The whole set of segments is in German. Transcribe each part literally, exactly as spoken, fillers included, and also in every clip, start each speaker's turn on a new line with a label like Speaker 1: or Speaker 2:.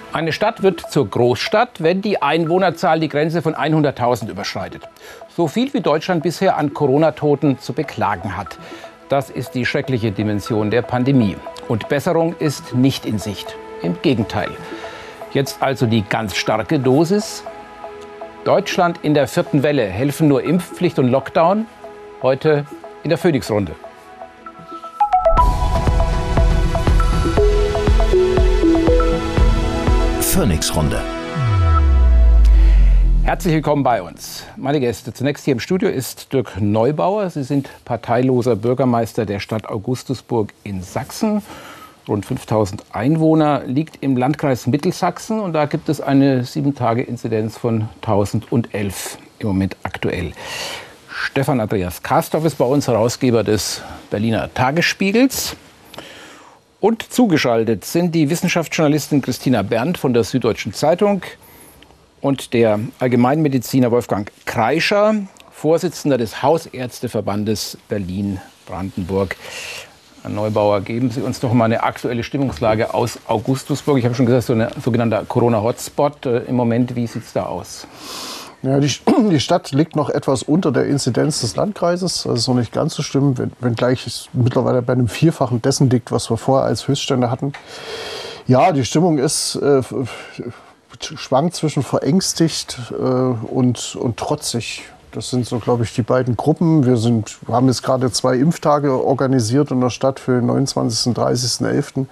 Speaker 1: Eine Stadt wird zur Großstadt, wenn die Einwohnerzahl die Grenze von hunderttausend überschreitet. So viel wie Deutschland bisher an Corona-Toten zu beklagen hat. Das ist die schreckliche Dimension der Pandemie. Und Besserung ist nicht in Sicht. Im Gegenteil. Jetzt also die ganz starke Dosis. Deutschland in der vierten Welle. Helfen nur Impfpflicht und Lockdown? Heute in der Phoenix-Runde.
Speaker 2: Phoenix-Runde.
Speaker 1: Herzlich willkommen bei uns. Meine Gäste. Zunächst hier im Studio ist Dirk Neubauer. Sie sind parteiloser Bürgermeister der Stadt Augustusburg in Sachsen. Rund fünftausend Einwohner, liegt im Landkreis Mittelsachsen. Und da gibt es eine sieben Tage Inzidenz von tausendelf im Moment aktuell. Stefan Andreas Kastorf ist bei uns Herausgeber des Berliner Tagesspiegels. Und zugeschaltet sind die Wissenschaftsjournalistin Christina Berndt von der Süddeutschen Zeitung und der Allgemeinmediziner Wolfgang Kreischer, Vorsitzender des Hausärzteverbandes Berlin-Brandenburg. Herr Neubauer, geben Sie uns doch mal eine aktuelle Stimmungslage aus Augustusburg. Ich habe schon gesagt, so ein sogenannter Corona-Hotspot äh, im Moment. Wie sieht es da aus?
Speaker 3: Ja, die, die Stadt liegt noch etwas unter der Inzidenz des Landkreises. Das ist noch nicht ganz so schlimm, wenn, wenngleich es mittlerweile bei einem Vierfachen dessen liegt, was wir vorher als Höchststände hatten. Ja, die Stimmung ist äh, schwankt zwischen verängstigt äh, und, und trotzig. Das sind so, glaube ich, die beiden Gruppen. Wir sind, wir haben jetzt gerade zwei Impftage organisiert in der Stadt für den neunundzwanzigsten und dreißigsten elften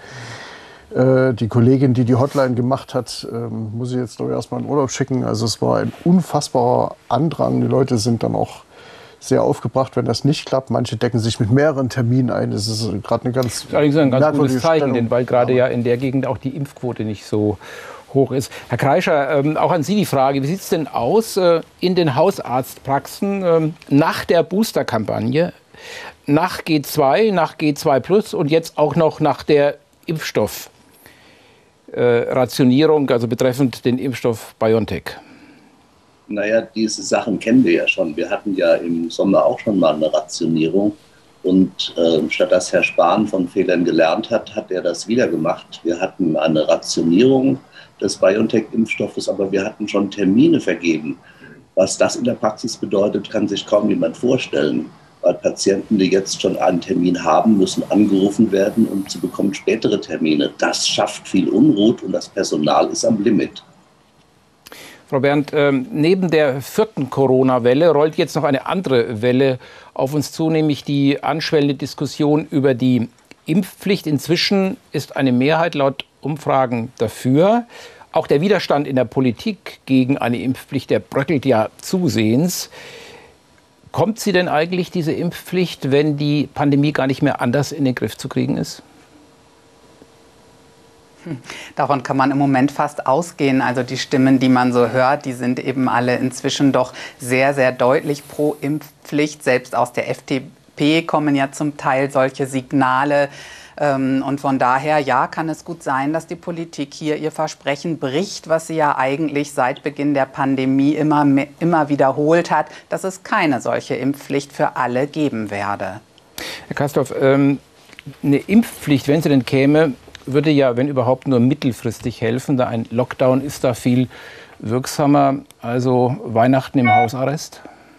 Speaker 3: Die Kollegin, die die Hotline gemacht hat, muss ich jetzt doch erstmal in Urlaub schicken. Also es war ein unfassbarer Andrang. Die Leute sind dann auch sehr aufgebracht, wenn das nicht klappt. Manche decken sich mit mehreren Terminen ein. Das ist gerade eine ganz,
Speaker 1: das ist allerdings ein ganz gutes Zeichen,
Speaker 3: Stellung.
Speaker 1: Denn weil gerade ja in der Gegend auch die Impfquote nicht so hoch ist. Herr Kreischer, ähm, auch an Sie die Frage, wie sieht es denn aus äh, in den Hausarztpraxen ähm, nach der Boosterkampagne, nach G zwei, nach G zwei plus und jetzt auch noch nach der Impfstoff? Äh, Rationierung, also betreffend den Impfstoff BioNTech?
Speaker 4: Naja, diese Sachen kennen wir ja schon. Wir hatten ja im Sommer auch schon mal eine Rationierung. Und äh, statt dass Herr Spahn von Fehlern gelernt hat, hat er das wieder gemacht. Wir hatten eine Rationierung des BioNTech-Impfstoffes, aber wir hatten schon Termine vergeben. Was das in der Praxis bedeutet, kann sich kaum jemand vorstellen. Weil Patienten, die jetzt schon einen Termin haben, müssen angerufen werden und sie bekommen spätere Termine. Das schafft viel Unruhe und das Personal ist am Limit.
Speaker 1: Frau Berndt, ähm, neben der vierten Corona-Welle rollt jetzt noch eine andere Welle auf uns zu, nämlich die anschwellende Diskussion über die Impfpflicht. Inzwischen ist eine Mehrheit laut Umfragen dafür. Auch der Widerstand in der Politik gegen eine Impfpflicht, der bröckelt ja zusehends. Kommt sie denn eigentlich, diese Impfpflicht, wenn die Pandemie gar nicht mehr anders in den Griff zu kriegen ist?
Speaker 5: Davon kann man im Moment fast ausgehen. Also die Stimmen, die man so hört, die sind eben alle inzwischen doch sehr, sehr deutlich pro Impfpflicht. Selbst aus der F D P kommen ja zum Teil solche Signale. Und von daher, ja, kann es gut sein, dass die Politik hier ihr Versprechen bricht, was sie ja eigentlich seit Beginn der Pandemie immer, immer wiederholt hat, dass es keine solche Impfpflicht für alle geben werde.
Speaker 1: Herr Kastorf, ähm, eine Impfpflicht, wenn sie denn käme, würde ja, wenn überhaupt, nur mittelfristig helfen. Da ein Lockdown ist da viel wirksamer. Also Weihnachten im Hausarrest?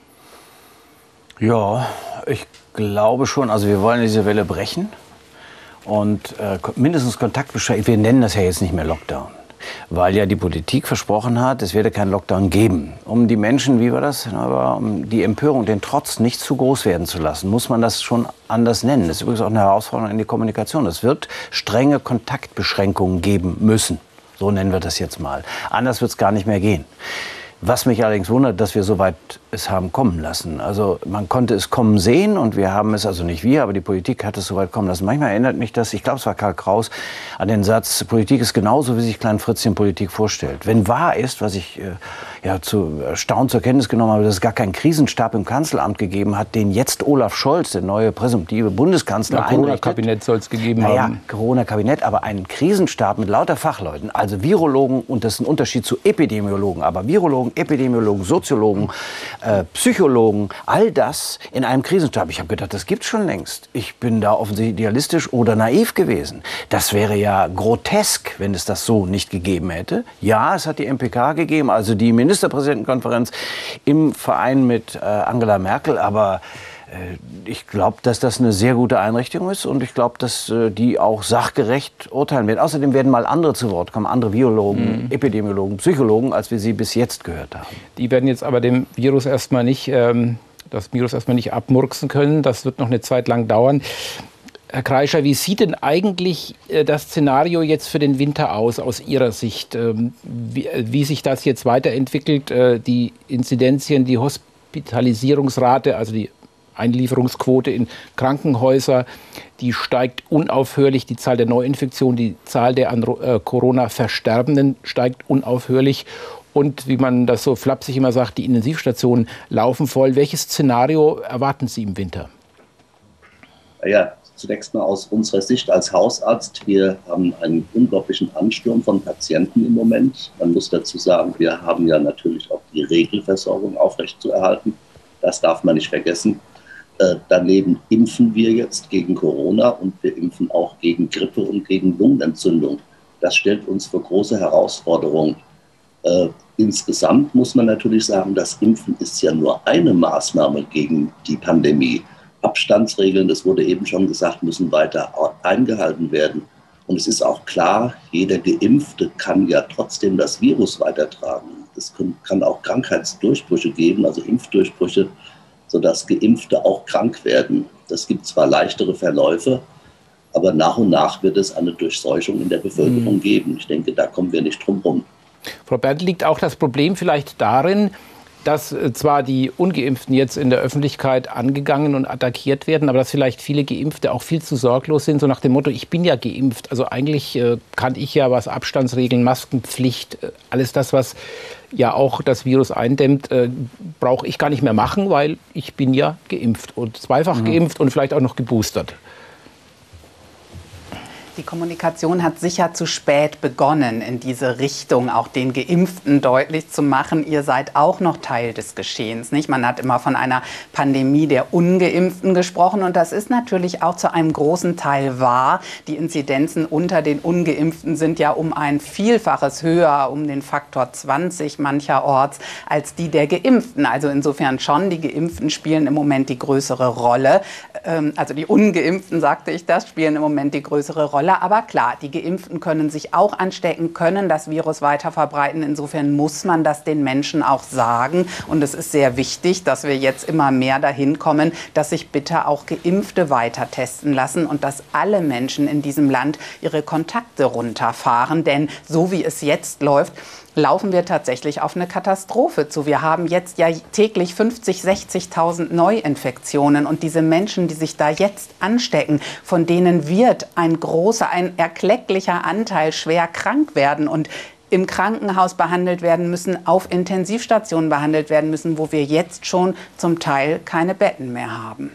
Speaker 6: Ja, ich glaube schon. Also wir wollen diese Welle brechen. Und äh, mindestens Kontaktbeschränkungen, wir nennen das ja jetzt nicht mehr Lockdown, weil ja die Politik versprochen hat, es werde keinen Lockdown geben. Um die Menschen, wie war das, aber um die Empörung, den Trotz nicht zu groß werden zu lassen, muss man das schon anders nennen. Das ist übrigens auch eine Herausforderung in die Kommunikation. Es wird strenge Kontaktbeschränkungen geben müssen. So nennen wir das jetzt mal. Anders wird es gar nicht mehr gehen. Was mich allerdings wundert, dass wir so weit es haben kommen lassen. Also man konnte es kommen sehen und wir haben es, also nicht wir, aber die Politik hat es so weit kommen lassen. Manchmal erinnert mich das, ich glaube es war Karl Kraus, an den Satz, Politik ist genauso, wie sich Klein Fritzchen Politik vorstellt. Wenn wahr ist, was ich äh, ja, zu erstaunt zur Kenntnis genommen habe, dass es gar keinen Krisenstab im Kanzleramt gegeben hat, den jetzt Olaf Scholz, der neue präsumptive Bundeskanzler,
Speaker 1: einrichtet. Corona-Kabinett soll es gegeben
Speaker 6: naja,
Speaker 1: haben.
Speaker 6: Corona-Kabinett, aber einen Krisenstab mit lauter Fachleuten, also Virologen, und das ist ein Unterschied zu Epidemiologen, aber Virologen, Epidemiologen, Soziologen, äh, Psychologen, all das in einem Krisenstab. Ich habe gedacht, das gibt's schon längst. Ich bin da offensichtlich idealistisch oder naiv gewesen. Das wäre ja grotesk, wenn es das so nicht gegeben hätte. Ja, es hat die M P K gegeben, also die Ministerpräsidentenkonferenz im Verein mit äh, Angela Merkel, aber äh, ich glaube, dass das eine sehr gute Einrichtung ist und ich glaube, dass äh, die auch sachgerecht urteilen werden. Außerdem werden mal andere zu Wort kommen, andere Virologen, mhm. Epidemiologen, Psychologen, als wir sie bis jetzt gehört haben.
Speaker 1: Die werden jetzt aber dem Virus erstmal nicht, ähm, das Virus erstmal nicht abmurksen können. Das wird noch eine Zeit lang dauern. Herr Kreischer, wie sieht denn eigentlich äh, das Szenario jetzt für den Winter aus, aus Ihrer Sicht? Ähm, wie, wie sich das jetzt weiterentwickelt, äh, die Inzidenzien, die Hospitalisierungsrate, also die Einlieferungsquote in Krankenhäuser, die steigt unaufhörlich. Die Zahl der Neuinfektionen, die Zahl der an äh, Corona Versterbenden steigt unaufhörlich. Und wie man das so flapsig immer sagt, die Intensivstationen laufen voll. Welches Szenario erwarten Sie im Winter?
Speaker 4: Ja, zunächst mal aus unserer Sicht als Hausarzt. Wir haben einen unglaublichen Ansturm von Patienten im Moment. Man muss dazu sagen, wir haben ja natürlich auch die Regelversorgung aufrechtzuerhalten. Das darf man nicht vergessen. Äh, daneben impfen wir jetzt gegen Corona und wir impfen auch gegen Grippe und gegen Lungenentzündung. Das stellt uns vor große Herausforderungen. Äh, insgesamt muss man natürlich sagen, das Impfen ist ja nur eine Maßnahme gegen die Pandemie. Abstandsregeln, das wurde eben schon gesagt, müssen weiter eingehalten werden. Und es ist auch klar, jeder Geimpfte kann ja trotzdem das Virus weitertragen. Es kann auch Krankheitsdurchbrüche geben, also Impfdurchbrüche, sodass Geimpfte auch krank werden. Das gibt zwar leichtere Verläufe, aber nach und nach wird es eine Durchseuchung in der Bevölkerung geben. Ich denke, da kommen wir nicht drum rum.
Speaker 1: Frau Berndt, liegt auch das Problem vielleicht darin, dass zwar die Ungeimpften jetzt in der Öffentlichkeit angegangen und attackiert werden, aber dass vielleicht viele Geimpfte auch viel zu sorglos sind, so nach dem Motto, ich bin ja geimpft. Also eigentlich äh, kann ich ja, was Abstandsregeln, Maskenpflicht, äh, alles das, was ja auch das Virus eindämmt, äh, brauche ich gar nicht mehr machen, weil ich bin ja geimpft und zweifach mhm. geimpft und vielleicht auch noch geboostert.
Speaker 5: Die Kommunikation hat sicher zu spät begonnen, in diese Richtung auch den Geimpften deutlich zu machen, ihr seid auch noch Teil des Geschehens, nicht? Man hat immer von einer Pandemie der Ungeimpften gesprochen und das ist natürlich auch zu einem großen Teil wahr. Die Inzidenzen unter den Ungeimpften sind ja um ein Vielfaches höher, um den Faktor zwanzig mancherorts, als die der Geimpften. Also insofern schon, die Geimpften spielen im Moment die größere Rolle. Also die Ungeimpften, sagte ich das, spielen im Moment die größere Rolle. Aber klar, die Geimpften können sich auch anstecken, können das Virus weiter verbreiten. Insofern muss man das den Menschen auch sagen. Und es ist sehr wichtig, dass wir jetzt immer mehr dahin kommen, dass sich bitte auch Geimpfte weiter testen lassen und dass alle Menschen in diesem Land ihre Kontakte runterfahren. Denn so wie es jetzt läuft, laufen wir tatsächlich auf eine Katastrophe zu. Wir haben jetzt ja täglich fünfzig, sechzigtausend Neuinfektionen und diese Menschen, die sich da jetzt anstecken, von denen wird ein großer, ein erklecklicher Anteil schwer krank werden und im Krankenhaus behandelt werden müssen, auf Intensivstationen behandelt werden müssen, wo wir jetzt schon zum Teil keine Betten mehr haben.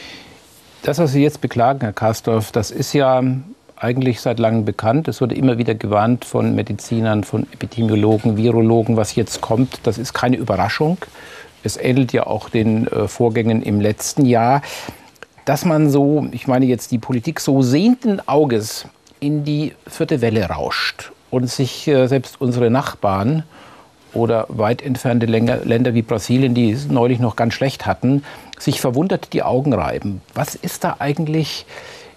Speaker 1: Das, was Sie jetzt beklagen, Herr Kastorf, das ist ja eigentlich seit langem bekannt. Es wurde immer wieder gewarnt von Medizinern, von Epidemiologen, Virologen, was jetzt kommt. Das ist keine Überraschung. Es ähnelt ja auch den äh, Vorgängen im letzten Jahr. Dass man so, ich meine jetzt die Politik, so sehenden Auges in die vierte Welle rauscht und sich äh, selbst unsere Nachbarn oder weit entfernte Länder, Länder wie Brasilien, die es neulich noch ganz schlecht hatten, sich verwundert die Augen reiben. Was ist da eigentlich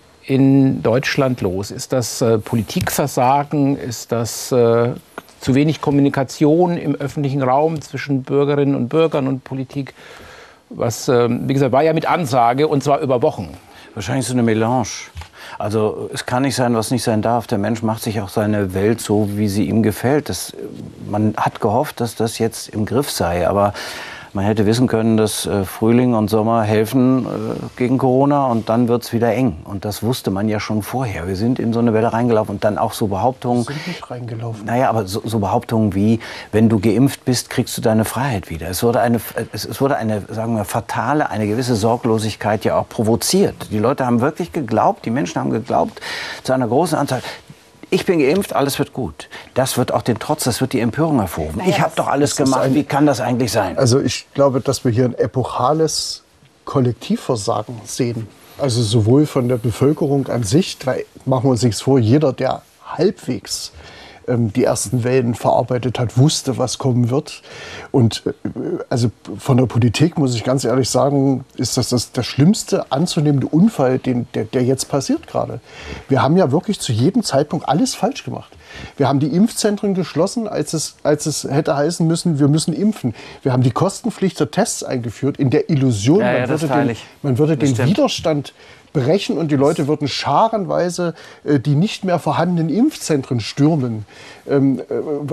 Speaker 1: in Deutschland los? Ist das äh, Politikversagen? Ist das äh, zu wenig Kommunikation im öffentlichen Raum zwischen Bürgerinnen und Bürgern und Politik? Was, äh, wie gesagt, war ja mit Ansage und zwar über Wochen.
Speaker 6: Wahrscheinlich so eine Melange. Also es kann nicht sein, was nicht sein darf. Der Mensch macht sich auch seine Welt so, wie sie ihm gefällt. Das, man hat gehofft, dass das jetzt im Griff sei. Aber Man hätte wissen können, dass äh, Frühling und Sommer helfen äh, gegen Corona und dann wird es wieder eng. Und das wusste man ja schon vorher. Wir sind in so eine Welle reingelaufen und dann auch so Behauptungen.
Speaker 3: Wir sind nicht reingelaufen.
Speaker 6: Naja, aber so, so Behauptungen wie, wenn du geimpft bist, kriegst du deine Freiheit wieder. Es wurde eine, es, es wurde eine, sagen wir, fatale, eine gewisse Sorglosigkeit ja auch provoziert. Die Leute haben wirklich geglaubt, die Menschen haben geglaubt, zu einer großen Anzahl, ich bin geimpft, alles wird gut. Das wird auch den Trotz, das wird die Empörung hervorrufen. Naja, ich habe doch alles gemacht, ein, wie kann das eigentlich sein?
Speaker 3: Also ich glaube, dass wir hier ein epochales Kollektivversagen sehen. Also sowohl von der Bevölkerung an sich, weil, machen wir uns nichts vor, jeder, der halbwegs ähm, die ersten Wellen verarbeitet hat, wusste, was kommen wird. Und äh, also von der Politik, muss ich ganz ehrlich sagen, ist das, das der schlimmste anzunehmende Unfall, den, der, der jetzt passiert gerade. Wir haben ja wirklich zu jedem Zeitpunkt alles falsch gemacht. Wir haben die Impfzentren geschlossen, als es, als es hätte heißen müssen, wir müssen impfen. Wir haben die Kostenpflicht der Tests eingeführt, in der Illusion,
Speaker 6: ja, ja,
Speaker 3: man, würde den, man würde den
Speaker 6: stimmt.
Speaker 3: Widerstand brechen und die Leute würden scharenweise äh, die nicht mehr vorhandenen Impfzentren stürmen. Ähm, äh,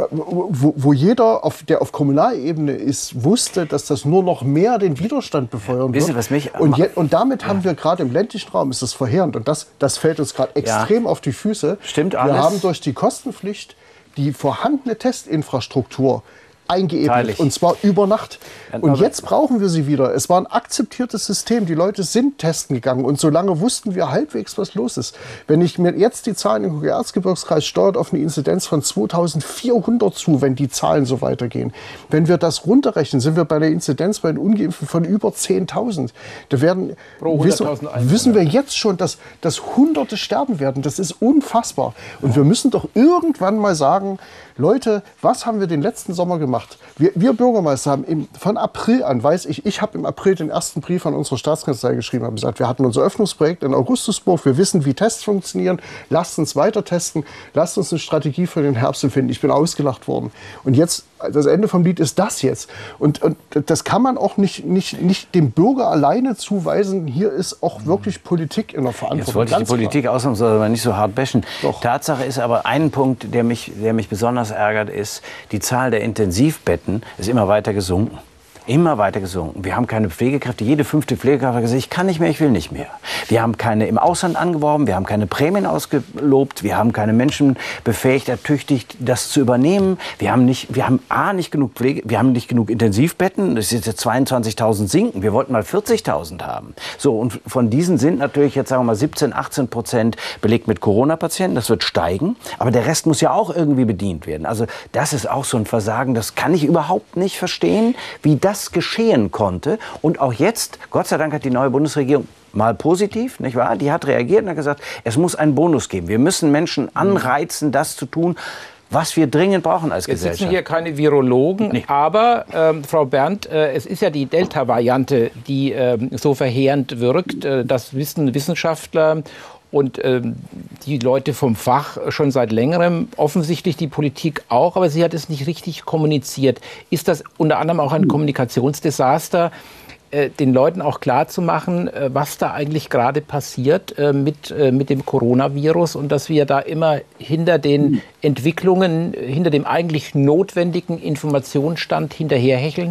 Speaker 3: wo, wo jeder, auf, der auf Kommunalebene ist, wusste, dass das nur noch mehr den Widerstand befeuern
Speaker 6: Wissen,
Speaker 3: wird.
Speaker 6: was mich
Speaker 3: und, je, und damit ja. haben wir gerade im ländlichen Raum, ist das verheerend und das, das fällt uns gerade extrem ja. auf die Füße.
Speaker 6: Stimmt alles.
Speaker 3: Wir haben durch die Kostenpflicht die vorhandene Testinfrastruktur eingeebnet, und zwar über Nacht. Und jetzt brauchen wir sie wieder. Es war ein akzeptiertes System. Die Leute sind testen gegangen und solange wussten wir halbwegs, was los ist. Wenn ich mir jetzt die Zahlen im Erzgebirgskreis steuert auf eine Inzidenz von zweitausendvierhundert zu, wenn die Zahlen so weitergehen. Wenn wir das runterrechnen, sind wir bei der Inzidenz bei den Ungeimpften von über zehntausend. Da werden, wissen, wissen wir jetzt schon, dass, dass Hunderte sterben werden. Das ist unfassbar. Und wir müssen doch irgendwann mal sagen, Leute, was haben wir den letzten Sommer gemacht? Wir, wir Bürgermeister haben im, von April an, weiß ich, ich habe im April den ersten Brief an unsere Staatskanzlei geschrieben, habe gesagt, wir hatten unser Öffnungsprojekt in Augustusburg, wir wissen, wie Tests funktionieren, lasst uns weiter testen, lasst uns eine Strategie für den Herbst finden. Ich bin ausgelacht worden. Und jetzt, das Ende vom Lied ist das jetzt. Und, und das kann man auch nicht, nicht, nicht dem Bürger alleine zuweisen. Hier ist auch wirklich Politik in der Verantwortung.
Speaker 6: Jetzt wollte ich die Politik ausnahmsweise aber nicht so hart bashen. Doch. Tatsache ist aber ein Punkt, der mich, der mich besonders ärgert, ist, die Zahl der Intensivbetten ist immer weiter gesunken. Immer weiter gesunken. Wir haben keine Pflegekräfte. Jede fünfte Pflegekraft hat gesagt, ich kann nicht mehr, ich will nicht mehr. Wir haben keine im Ausland angeworben, wir haben keine Prämien ausgelobt, wir haben keine Menschen befähigt, ertüchtigt, das zu übernehmen. Wir haben nicht, wir haben A, nicht genug Pflege, wir haben nicht genug Intensivbetten. Das ist jetzt zweiundzwanzigtausend sinken. Wir wollten mal vierzigtausend haben. So, und von diesen sind natürlich jetzt, sagen wir mal, siebzehn, achtzehn Prozent belegt mit Corona-Patienten. Das wird steigen. Aber der Rest muss ja auch irgendwie bedient werden. Also, das ist auch so ein Versagen. Das kann ich überhaupt nicht verstehen, wie das geschehen konnte. Und auch jetzt, Gott sei Dank hat die neue Bundesregierung mal positiv, nicht wahr? Die hat reagiert und hat gesagt, es muss einen Bonus geben. Wir müssen Menschen anreizen, das zu tun, was wir dringend brauchen als
Speaker 1: Jetzt
Speaker 6: Gesellschaft.
Speaker 1: sitzen hier keine Virologen,
Speaker 6: nee.
Speaker 1: aber ähm, Frau Berndt, äh, es ist ja die Delta-Variante, die ähm, so verheerend wirkt. Äh, das wissen Wissenschaftler und ähm, die Leute vom Fach schon seit längerem, offensichtlich die Politik auch, aber sie hat es nicht richtig kommuniziert. Ist das unter anderem auch ein Kommunikationsdesaster, äh, den Leuten auch klarzumachen, äh, was da eigentlich gerade passiert äh, mit, äh, mit dem Coronavirus und dass wir da immer hinter den Entwicklungen, hinter dem eigentlich notwendigen Informationsstand hinterherhecheln?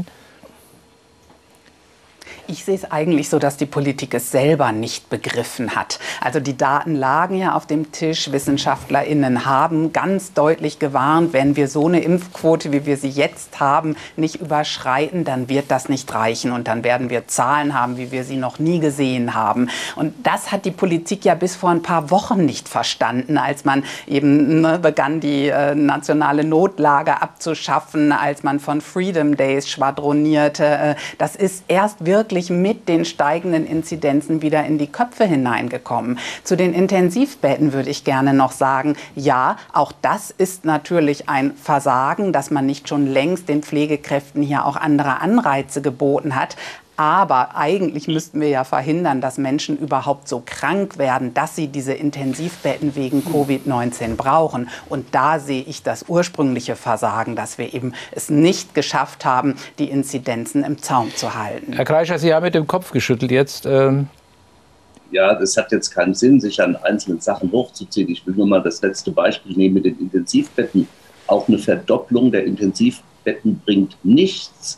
Speaker 5: Ich sehe es eigentlich so, dass die Politik es selber nicht begriffen hat. Also die Daten lagen ja auf dem Tisch. WissenschaftlerInnen haben ganz deutlich gewarnt, wenn wir so eine Impfquote, wie wir sie jetzt haben, nicht überschreiten, dann wird das nicht reichen. Und dann werden wir Zahlen haben, wie wir sie noch nie gesehen haben. Und das hat die Politik ja bis vor ein paar Wochen nicht verstanden, als man eben ne, begann, die äh, nationale Notlage abzuschaffen, als man von Freedom Days schwadronierte. Äh, das ist erst wirklich mit den steigenden Inzidenzen wieder in die Köpfe hineingekommen. Zu den Intensivbetten würde ich gerne noch sagen, ja, auch das ist natürlich ein Versagen, dass man nicht schon längst den Pflegekräften hier auch andere Anreize geboten hat. Aber eigentlich müssten wir ja verhindern, dass Menschen überhaupt so krank werden, dass sie diese Intensivbetten wegen Covid neunzehn brauchen. Und da sehe ich das ursprüngliche Versagen, dass wir eben es nicht geschafft haben, die Inzidenzen im Zaum zu halten.
Speaker 1: Herr Kreischer, Sie haben mit dem Kopf geschüttelt jetzt. Ähm
Speaker 4: Ja, das hat jetzt keinen Sinn, sich an einzelnen Sachen hochzuziehen. Ich will nur mal das letzte Beispiel nehmen mit den Intensivbetten. Auch eine Verdopplung der Intensivbetten bringt nichts,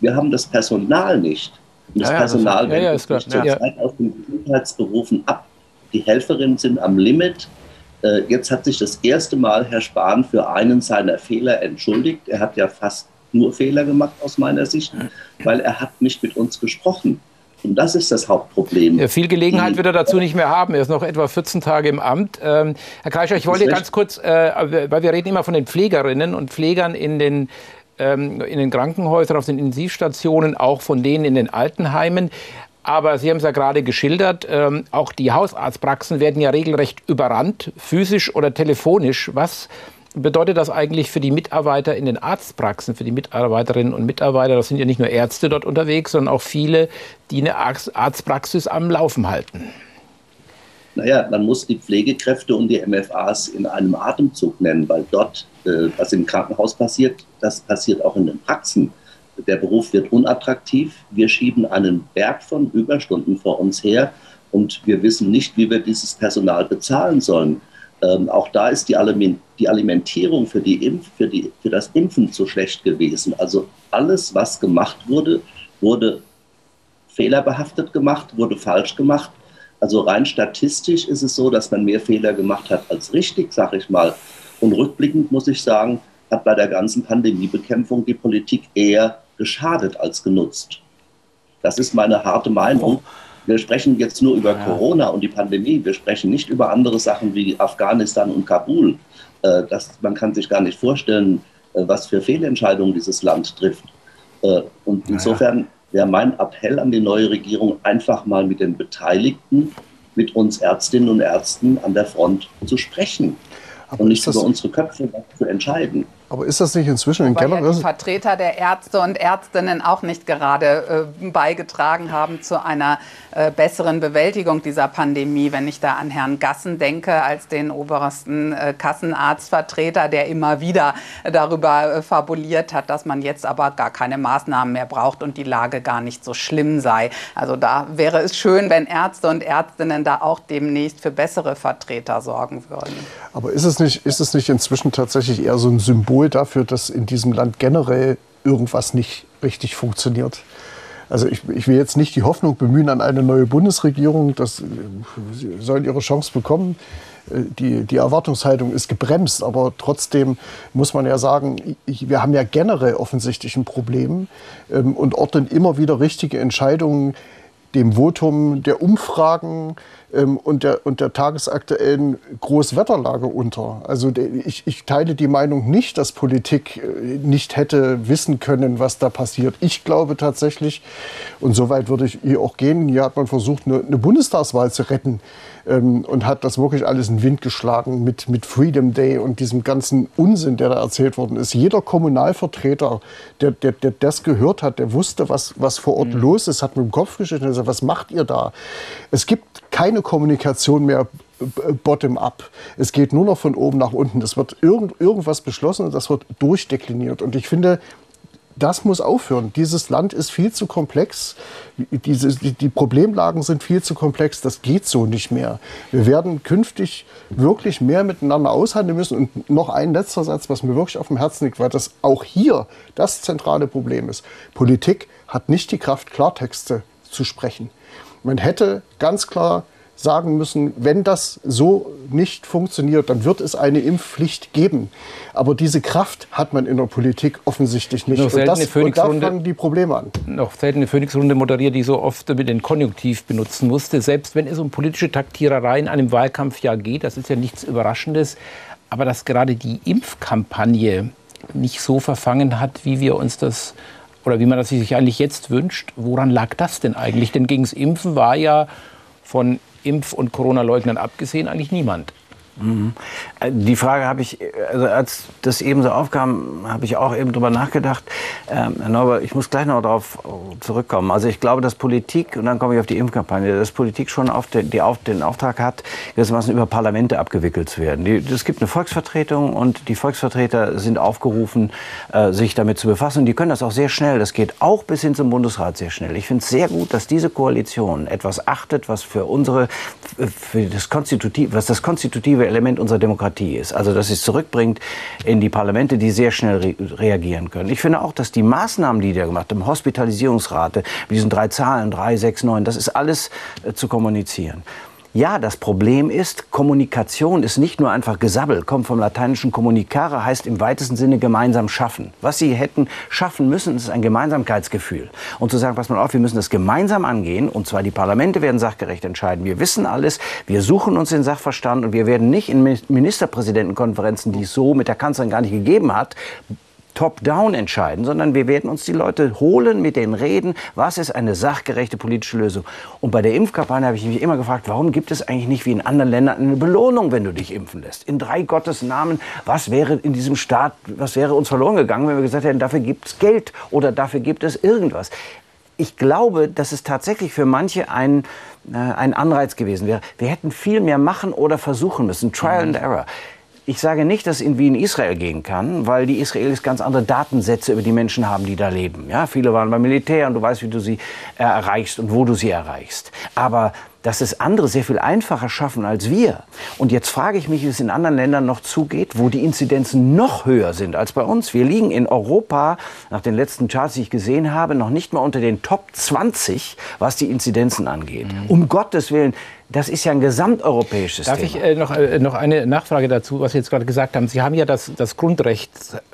Speaker 4: Wir haben das Personal nicht. Und das
Speaker 1: ja, ja,
Speaker 4: Personal
Speaker 1: das, ja, ja,
Speaker 4: wendet sich
Speaker 1: ja.
Speaker 4: zurzeit aus den Gesundheitsberufen ab. Die Helferinnen sind am Limit. Jetzt hat sich das erste Mal Herr Spahn für einen seiner Fehler entschuldigt. Er hat ja fast nur Fehler gemacht aus meiner Sicht, weil er hat nicht mit uns gesprochen. Und das ist das Hauptproblem.
Speaker 1: Ja, viel Gelegenheit wird er dazu nicht mehr haben. Er ist noch etwa vierzehn Tage im Amt. Ähm, Herr Kreischer, ich wollte ganz kurz, äh, weil wir reden immer von den Pflegerinnen und Pflegern in den, ähm, in den Krankenhäusern, auf den Intensivstationen, auch von denen in den Altenheimen. Aber Sie haben es ja gerade geschildert, ähm, auch die Hausarztpraxen werden ja regelrecht überrannt, physisch oder telefonisch. Was bedeutet das eigentlich für die Mitarbeiter in den Arztpraxen, für die Mitarbeiterinnen und Mitarbeiter? Das sind ja nicht nur Ärzte dort unterwegs, sondern auch viele, die eine Arztpraxis am Laufen halten.
Speaker 4: Naja, man muss die Pflegekräfte und die M F As in einem Atemzug nennen, weil dort, äh, was im Krankenhaus passiert, das passiert auch in den Praxen. Der Beruf wird unattraktiv. Wir schieben einen Berg von Überstunden vor uns her und wir wissen nicht, wie wir dieses Personal bezahlen sollen. Ähm, auch da ist die, Aliment, die Alimentierung für, die Impf, für, die, für das Impfen zu schlecht gewesen. Also alles, was gemacht wurde, wurde fehlerbehaftet gemacht, wurde falsch gemacht. Also rein statistisch ist es so, dass man mehr Fehler gemacht hat als richtig, sage ich mal. Und rückblickend muss ich sagen, hat bei der ganzen Pandemiebekämpfung die Politik eher geschadet als genutzt. Das ist meine harte Meinung. Wir sprechen jetzt nur über ja. Corona und die Pandemie. Wir sprechen nicht über andere Sachen wie Afghanistan und Kabul. Äh, das, man kann sich gar nicht vorstellen, äh, was für Fehlentscheidungen dieses Land trifft. Äh, und insofern wäre mein Appell an die neue Regierung, einfach mal mit den Beteiligten, mit uns Ärztinnen und Ärzten an der Front zu sprechen. Aber und nicht über unsere Köpfe zu entscheiden.
Speaker 3: Aber ist das nicht inzwischen in
Speaker 5: Keller? Ja, die Vertreter der Ärzte und Ärztinnen auch nicht gerade äh, beigetragen haben zu einer äh, besseren Bewältigung dieser Pandemie. Wenn ich da an Herrn Gassen denke, als den obersten äh, Kassenarztvertreter, der immer wieder äh, darüber äh, fabuliert hat, dass man jetzt aber gar keine Maßnahmen mehr braucht und die Lage gar nicht so schlimm sei. Also da wäre es schön, wenn Ärzte und Ärztinnen da auch demnächst für bessere Vertreter sorgen würden.
Speaker 3: Aber ist es nicht, ist es nicht inzwischen tatsächlich eher so ein Symbol dafür, dass in diesem Land generell irgendwas nicht richtig funktioniert? Also ich, ich will jetzt nicht die Hoffnung bemühen an eine neue Bundesregierung, dass sie sollen ihre Chance bekommen. Die, die Erwartungshaltung ist gebremst, aber trotzdem muss man ja sagen, ich, wir haben ja generell offensichtlich ein Problem ähm, und ordnen immer wieder richtige Entscheidungen dem Votum der Umfragen ähm, und, der, und der tagesaktuellen Großwetterlage unter. Also ich, ich teile die Meinung nicht, dass Politik äh, nicht hätte wissen können, was da passiert. Ich glaube tatsächlich, und so weit würde ich hier auch gehen, hier hat man versucht, eine, eine Bundestagswahl zu retten ähm, und hat das wirklich alles in den Wind geschlagen mit, mit Freedom Day und diesem ganzen Unsinn, der da erzählt worden ist. Jeder Kommunalvertreter, der, der, der das gehört hat, der wusste, was, was vor Ort mhm. los ist, hat mit dem Kopf geschüttelt und gesagt, was macht ihr da? Es gibt keine Kommunikation mehr bottom-up. Es geht nur noch von oben nach unten. Es wird irgend, irgendwas beschlossen und das wird durchdekliniert. Und ich finde, das muss aufhören. Dieses Land ist viel zu komplex. Diese, die, die Problemlagen sind viel zu komplex. Das geht so nicht mehr. Wir werden künftig wirklich mehr miteinander aushandeln müssen. Und noch ein letzter Satz, was mir wirklich auf dem Herzen liegt, weil das auch hier das zentrale Problem ist. Politik hat nicht die Kraft, Klartexte zu sprechen. Man hätte ganz klar sagen müssen, wenn das so nicht funktioniert, dann wird es eine Impfpflicht geben. Aber diese Kraft hat man in der Politik offensichtlich nicht. Und, das, und da fangen die Probleme an.
Speaker 1: Noch selten eine Phoenix-Runde moderiert, die so oft mit den Konjunktiv benutzen musste. Selbst wenn es um politische Taktiererei in einem Wahlkampfjahr geht, das ist ja nichts Überraschendes. Aber dass gerade die Impfkampagne nicht so verfangen hat, wie wir uns das oder wie man das sich eigentlich jetzt wünscht, woran lag das denn eigentlich? Denn gegen das Impfen war ja von Impf- und Corona-Leugnern abgesehen eigentlich niemand.
Speaker 6: Mhm. Die Frage habe ich, also als das eben so aufkam, habe ich auch eben drüber nachgedacht. Ähm, Herr Neubauer, ich muss gleich noch darauf zurückkommen. Also ich glaube, dass Politik, und dann komme ich auf die Impfkampagne, dass Politik schon auf den, die auf, den Auftrag hat, gewissermaßen über Parlamente abgewickelt zu werden. Es gibt eine Volksvertretung und die Volksvertreter sind aufgerufen, äh, sich damit zu befassen. Die können das auch sehr schnell. Das geht auch bis hin zum Bundesrat sehr schnell. Ich finde es sehr gut, dass diese Koalition etwas achtet, was für unsere, für das Konstitutive, was das konstitutive positive Element unserer Demokratie ist. Also dass es zurückbringt in die Parlamente, die sehr schnell re reagieren können. Ich finde auch, dass die Maßnahmen, die der gemacht haben, Hospitalisierungsrate, mit diesen drei Zahlen, drei, sechs, neun, das ist alles äh, zu kommunizieren. Ja, das Problem ist, Kommunikation ist nicht nur einfach Gesabbel, kommt vom lateinischen communicare, heißt im weitesten Sinne gemeinsam schaffen. Was Sie hätten schaffen müssen, ist ein Gemeinsamkeitsgefühl. Und zu sagen, pass mal auf, wir müssen das gemeinsam angehen, und zwar die Parlamente werden sachgerecht entscheiden. Wir wissen alles, wir suchen uns den Sachverstand und wir werden nicht in Ministerpräsidentenkonferenzen, die es so mit der Kanzlerin gar nicht gegeben hat, top-down entscheiden, sondern wir werden uns die Leute holen, mit denen reden, was ist eine sachgerechte politische Lösung. Und bei der Impfkampagne habe ich mich immer gefragt, warum gibt es eigentlich nicht wie in anderen Ländern eine Belohnung, wenn du dich impfen lässt? In drei Gottes Namen, was wäre in diesem Staat, was wäre uns verloren gegangen, wenn wir gesagt hätten, dafür gibt es Geld oder dafür gibt es irgendwas. Ich glaube, dass es tatsächlich für manche ein, äh, ein Anreiz gewesen wäre. Wir hätten viel mehr machen oder versuchen müssen, Trial and Error. Ich sage nicht, dass es wie in Israel gehen kann, weil die Israelis ganz andere Datensätze über die Menschen haben, die da leben. Ja, viele waren beim Militär und du weißt, wie du sie äh, erreichst und wo du sie erreichst. Aber dass es andere sehr viel einfacher schaffen als wir. Und jetzt frage ich mich, wie es in anderen Ländern noch zugeht, wo die Inzidenzen noch höher sind als bei uns. Wir liegen in Europa, nach den letzten Charts, die ich gesehen habe, noch nicht mal unter den Top zwanzig, was die Inzidenzen angeht. Mhm. Um Gottes Willen, das ist ja ein gesamteuropäisches
Speaker 1: Darf
Speaker 6: Thema.
Speaker 1: Darf ich äh, noch, äh, noch eine Nachfrage dazu, was Sie jetzt gerade gesagt haben? Sie haben ja das, das Grundrecht,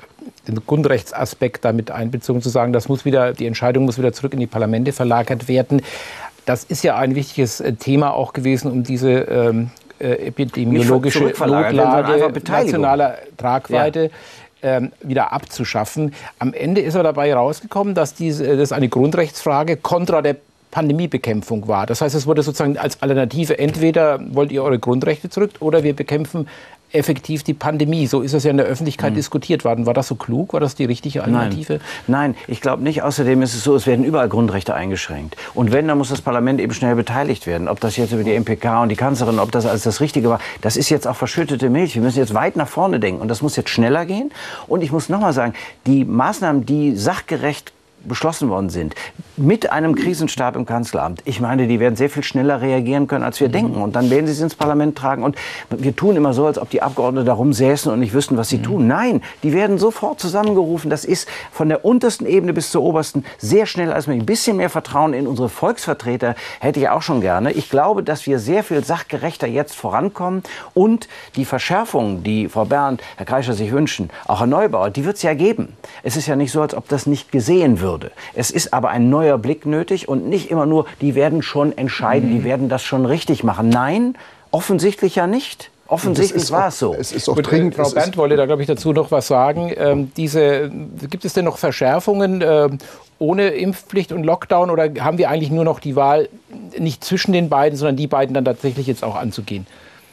Speaker 1: den Grundrechtsaspekt damit einbezogen, zu sagen, das muss wieder, die Entscheidung muss wieder zurück in die Parlamente verlagert werden. Das ist ja ein wichtiges Thema auch gewesen, um diese ähm, äh, epidemiologische Notlage nationaler Tragweite ja. ähm, wieder abzuschaffen. Am Ende ist aber dabei rausgekommen, dass diese, das eine Grundrechtsfrage kontra der Pandemiebekämpfung war. Das heißt, es wurde sozusagen als Alternative, entweder wollt ihr eure Grundrechte zurück oder wir bekämpfen effektiv die Pandemie. So ist es ja in der Öffentlichkeit mhm. diskutiert worden. War das so klug? War das die richtige Alternative?
Speaker 6: Nein, Nein, ich glaube nicht. Außerdem ist es so, es werden überall Grundrechte eingeschränkt. Und wenn, dann muss das Parlament eben schnell beteiligt werden. Ob das jetzt über die M P K und die Kanzlerin, ob das alles das Richtige war, das ist jetzt auch verschüttete Milch. Wir müssen jetzt weit nach vorne denken. Und das muss jetzt schneller gehen. Und ich muss noch mal sagen, die Maßnahmen, die sachgerecht beschlossen worden sind, mit einem Krisenstab im Kanzleramt. Ich meine, die werden sehr viel schneller reagieren können, als wir mhm. denken. Und dann werden sie es ins Parlament tragen. Und wir tun immer so, als ob die Abgeordneten da rumsäßen und nicht wüssten, was sie mhm. tun. Nein, die werden sofort zusammengerufen. Das ist von der untersten Ebene bis zur obersten sehr schnell als möglich. Ein bisschen mehr Vertrauen in unsere Volksvertreter hätte ich auch schon gerne. Ich glaube, dass wir sehr viel sachgerechter jetzt vorankommen. Und die Verschärfungen, die Frau Berndt, Herr Kreischer sich wünschen, auch Herr Neubauer, die wird es ja geben. Es ist ja nicht so, als ob das nicht gesehen wird. Es ist aber ein neuer Blick nötig und nicht immer nur, die werden schon entscheiden, mhm. die werden das schon richtig machen. Nein, offensichtlich ja nicht. Offensichtlich war es so.
Speaker 3: Es ist auch
Speaker 1: Gut,
Speaker 3: dringend.
Speaker 1: Frau Berndt wollte da, glaube ich, dazu noch was sagen. Ähm, diese, gibt es denn noch Verschärfungen äh, ohne Impfpflicht und Lockdown oder haben wir eigentlich nur noch die Wahl, nicht zwischen den beiden, sondern die beiden dann tatsächlich jetzt auch anzugehen?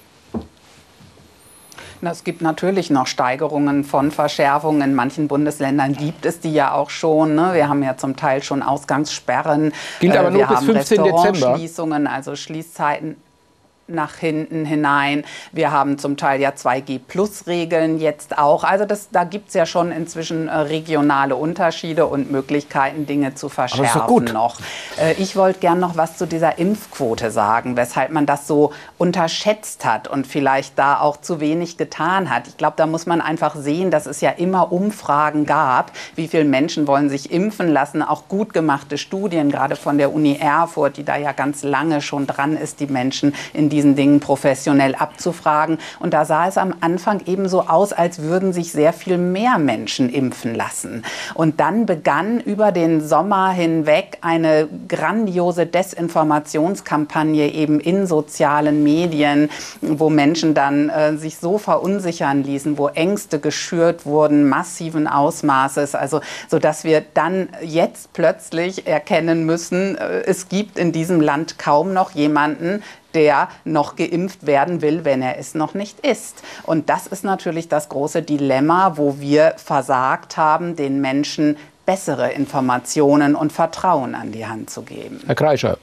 Speaker 5: Es gibt natürlich noch Steigerungen von Verschärfungen. In manchen Bundesländern gibt es die ja auch schon. Ne? Wir haben ja zum Teil schon Ausgangssperren.
Speaker 1: Gilt aber nur
Speaker 5: Wir
Speaker 1: bis
Speaker 5: haben
Speaker 1: fünfzehnten Dezember.
Speaker 5: Restaurantschließungen, also Schließzeiten nach hinten hinein. Wir haben zum Teil ja zwei G Plus Regeln jetzt auch. Also das, da gibt es ja schon inzwischen äh, regionale Unterschiede und Möglichkeiten, Dinge zu verschärfen noch. Äh, ich wollte gern noch was zu dieser Impfquote sagen, weshalb man das so unterschätzt hat und vielleicht da auch zu wenig getan hat. Ich glaube, da muss man einfach sehen, dass es ja immer Umfragen gab, wie viele Menschen wollen sich impfen lassen. Auch gut gemachte Studien, gerade von der Uni Erfurt, die da ja ganz lange schon dran ist, die Menschen in die diesen Dingen professionell abzufragen. Und da sah es am Anfang eben so aus, als würden sich sehr viel mehr Menschen impfen lassen. Und dann begann über den Sommer hinweg eine grandiose Desinformationskampagne eben in sozialen Medien, wo Menschen dann äh, sich so verunsichern ließen, wo Ängste geschürt wurden, massiven Ausmaßes, also so dass wir dann jetzt plötzlich erkennen müssen, äh, es gibt in diesem Land kaum noch jemanden, der noch geimpft werden will, wenn er es noch nicht ist. Und das ist natürlich das große Dilemma, wo wir versagt haben, den Menschen bessere Informationen und Vertrauen an die Hand zu geben.
Speaker 1: Herr Kreischer.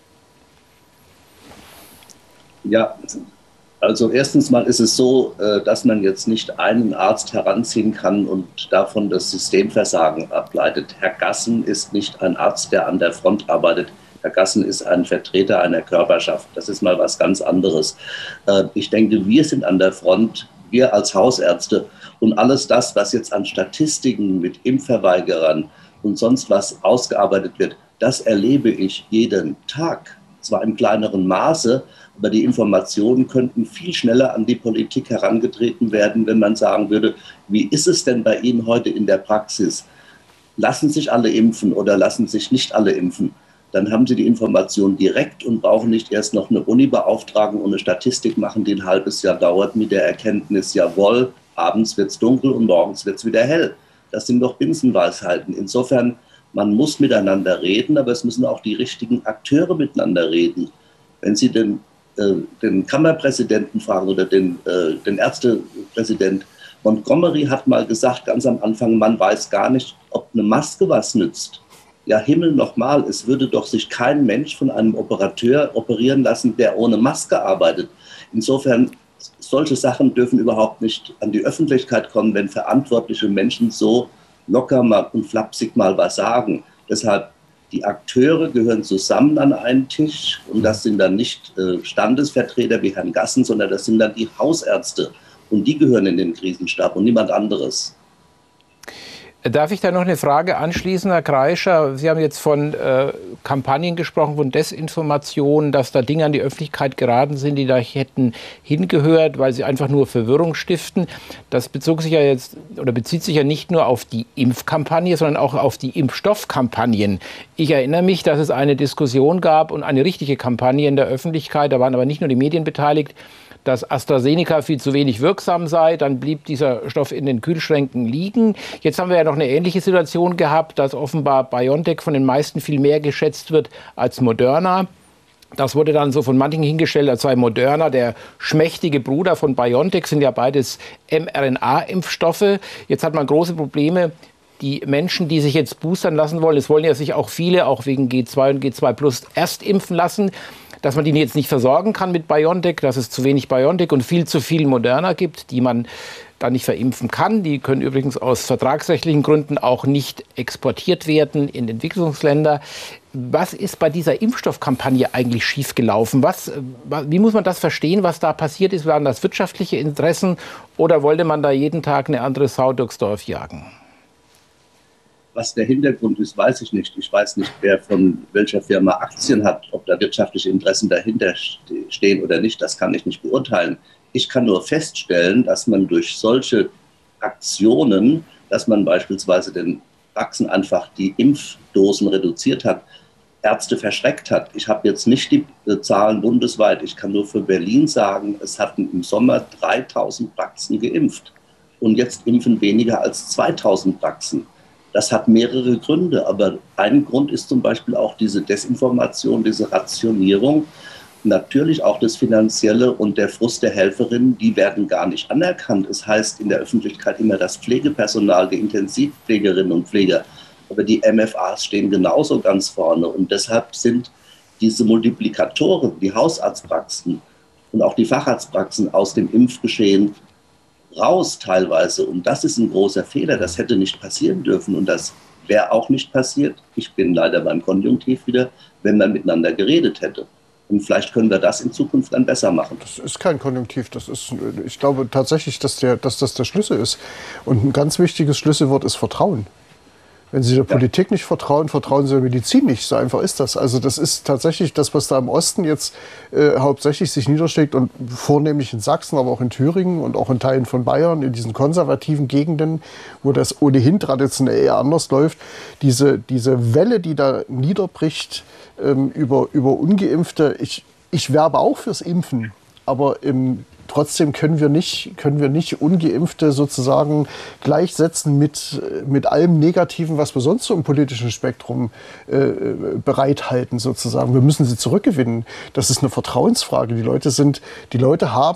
Speaker 4: Ja, also erstens mal ist es so, dass man jetzt nicht einen Arzt heranziehen kann und davon das Systemversagen ableitet. Herr Gassen ist nicht ein Arzt, der an der Front arbeitet. Herr Gassen ist ein Vertreter einer Körperschaft. Das ist mal was ganz anderes. Ich denke, wir sind an der Front, wir als Hausärzte, und alles das, was jetzt an Statistiken mit Impfverweigerern und sonst was ausgearbeitet wird, das erlebe ich jeden Tag. Zwar im kleineren Maße, aber die Informationen könnten viel schneller an die Politik herangetreten werden, wenn man sagen würde, wie ist es denn bei Ihnen heute in der Praxis? Lassen sich alle impfen oder lassen sich nicht alle impfen? Dann haben Sie die Information direkt und brauchen nicht erst noch eine Uni beauftragen und eine Statistik machen, die ein halbes Jahr dauert mit der Erkenntnis, jawohl, abends wird es dunkel und morgens wird es wieder hell. Das sind doch Binsenweisheiten. Insofern, man muss miteinander reden, aber es müssen auch die richtigen Akteure miteinander reden. Wenn Sie den, äh, den Kammerpräsidenten fragen oder den, äh, den Ärztepräsident, Montgomery hat mal gesagt, ganz am Anfang, man weiß gar nicht, ob eine Maske was nützt. Ja, Himmel nochmal, es würde doch sich kein Mensch von einem Operateur operieren lassen, der ohne Maske arbeitet. Insofern, solche Sachen dürfen überhaupt nicht an die Öffentlichkeit kommen, wenn verantwortliche Menschen so locker mal und flapsig mal was sagen. Deshalb, die Akteure gehören zusammen an einen Tisch und das sind dann nicht äh, Standesvertreter wie Herrn Gassen, sondern das sind dann die Hausärzte und die gehören in den Krisenstab und niemand anderes.
Speaker 1: Darf ich da noch eine Frage anschließen, Herr Kreischer? Sie haben jetzt von äh, Kampagnen gesprochen, von Desinformation, dass da Dinge an die Öffentlichkeit geraten sind, die da hätten hingehört, weil sie einfach nur Verwirrung stiften. Das bezog sich ja jetzt oder bezieht sich ja nicht nur auf die Impfkampagne, sondern auch auf die Impfstoffkampagnen. Ich erinnere mich, dass es eine Diskussion gab und eine richtige Kampagne in der Öffentlichkeit, da waren aber nicht nur die Medien beteiligt, dass AstraZeneca viel zu wenig wirksam sei. Dann blieb dieser Stoff in den Kühlschränken liegen. Jetzt haben wir ja noch eine ähnliche Situation gehabt, dass offenbar BioNTech von den meisten viel mehr geschätzt wird als Moderna. Das wurde dann so von manchen hingestellt, als sei Moderna der schmächtige Bruder von BioNTech, sind ja beides mRNA-Impfstoffe. Jetzt hat man große Probleme. Die Menschen, die sich jetzt boostern lassen wollen, es wollen ja sich auch viele, auch wegen G zwei und G zwei Plus, erst impfen lassen, dass man die jetzt nicht versorgen kann mit BioNTech, dass es zu wenig BioNTech und viel zu viel Moderna gibt, die man dann nicht verimpfen kann. Die können übrigens aus vertragsrechtlichen Gründen auch nicht exportiert werden in Entwicklungsländer. Was ist bei dieser Impfstoffkampagne eigentlich schiefgelaufen? Was, wie muss man das verstehen, was da passiert ist? Waren das wirtschaftliche Interessen oder wollte man da jeden Tag eine andere Sau durchs Dorf jagen?
Speaker 4: Was der Hintergrund ist, weiß ich nicht. Ich weiß nicht, wer von welcher Firma Aktien hat, ob da wirtschaftliche Interessen dahinter stehen oder nicht. Das kann ich nicht beurteilen. Ich kann nur feststellen, dass man durch solche Aktionen, dass man beispielsweise den Praxen einfach die Impfdosen reduziert hat, Ärzte verschreckt hat. Ich habe jetzt nicht die Zahlen bundesweit. Ich kann nur für Berlin sagen, es hatten im Sommer dreitausend Praxen geimpft. Und jetzt impfen weniger als zweitausend Praxen. Das hat mehrere Gründe, aber ein Grund ist zum Beispiel auch diese Desinformation, diese Rationierung. Natürlich auch das Finanzielle und der Frust der Helferinnen, die werden gar nicht anerkannt. Es heißt in der Öffentlichkeit immer das Pflegepersonal, die Intensivpflegerinnen und Pfleger. Aber die M F As stehen genauso ganz vorne. Und deshalb sind diese Multiplikatoren, die Hausarztpraxen und auch die Facharztpraxen aus dem Impfgeschehen raus teilweise. Und das ist ein großer Fehler. Das hätte nicht passieren dürfen. Und das wäre auch nicht passiert. Ich bin leider beim Konjunktiv wieder, wenn man miteinander geredet hätte. Und vielleicht können wir das in Zukunft dann besser machen.
Speaker 3: Das ist kein Konjunktiv. Das ist, ich glaube tatsächlich, dass, der, dass das der Schlüssel ist. Und ein ganz wichtiges Schlüsselwort ist Vertrauen. Wenn Sie der ja. Politik nicht vertrauen, vertrauen Sie der Medizin nicht. So einfach ist das. Also das ist tatsächlich das, was da im Osten jetzt äh, hauptsächlich sich niederschlägt und vornehmlich in Sachsen, aber auch in Thüringen und auch in Teilen von Bayern, in diesen konservativen Gegenden, wo das ohnehin traditionell eher anders läuft. Diese, diese Welle, die da niederbricht ähm, über, über Ungeimpfte. Ich, ich werbe auch fürs Impfen, aber im Trotzdem können wir nicht, können wir nicht Ungeimpfte sozusagen gleichsetzen mit, mit allem Negativen, was wir sonst so im politischen Spektrum äh, bereithalten sozusagen. Wir müssen sie zurückgewinnen. Das ist eine Vertrauensfrage. Die Leute sind, die Leute haben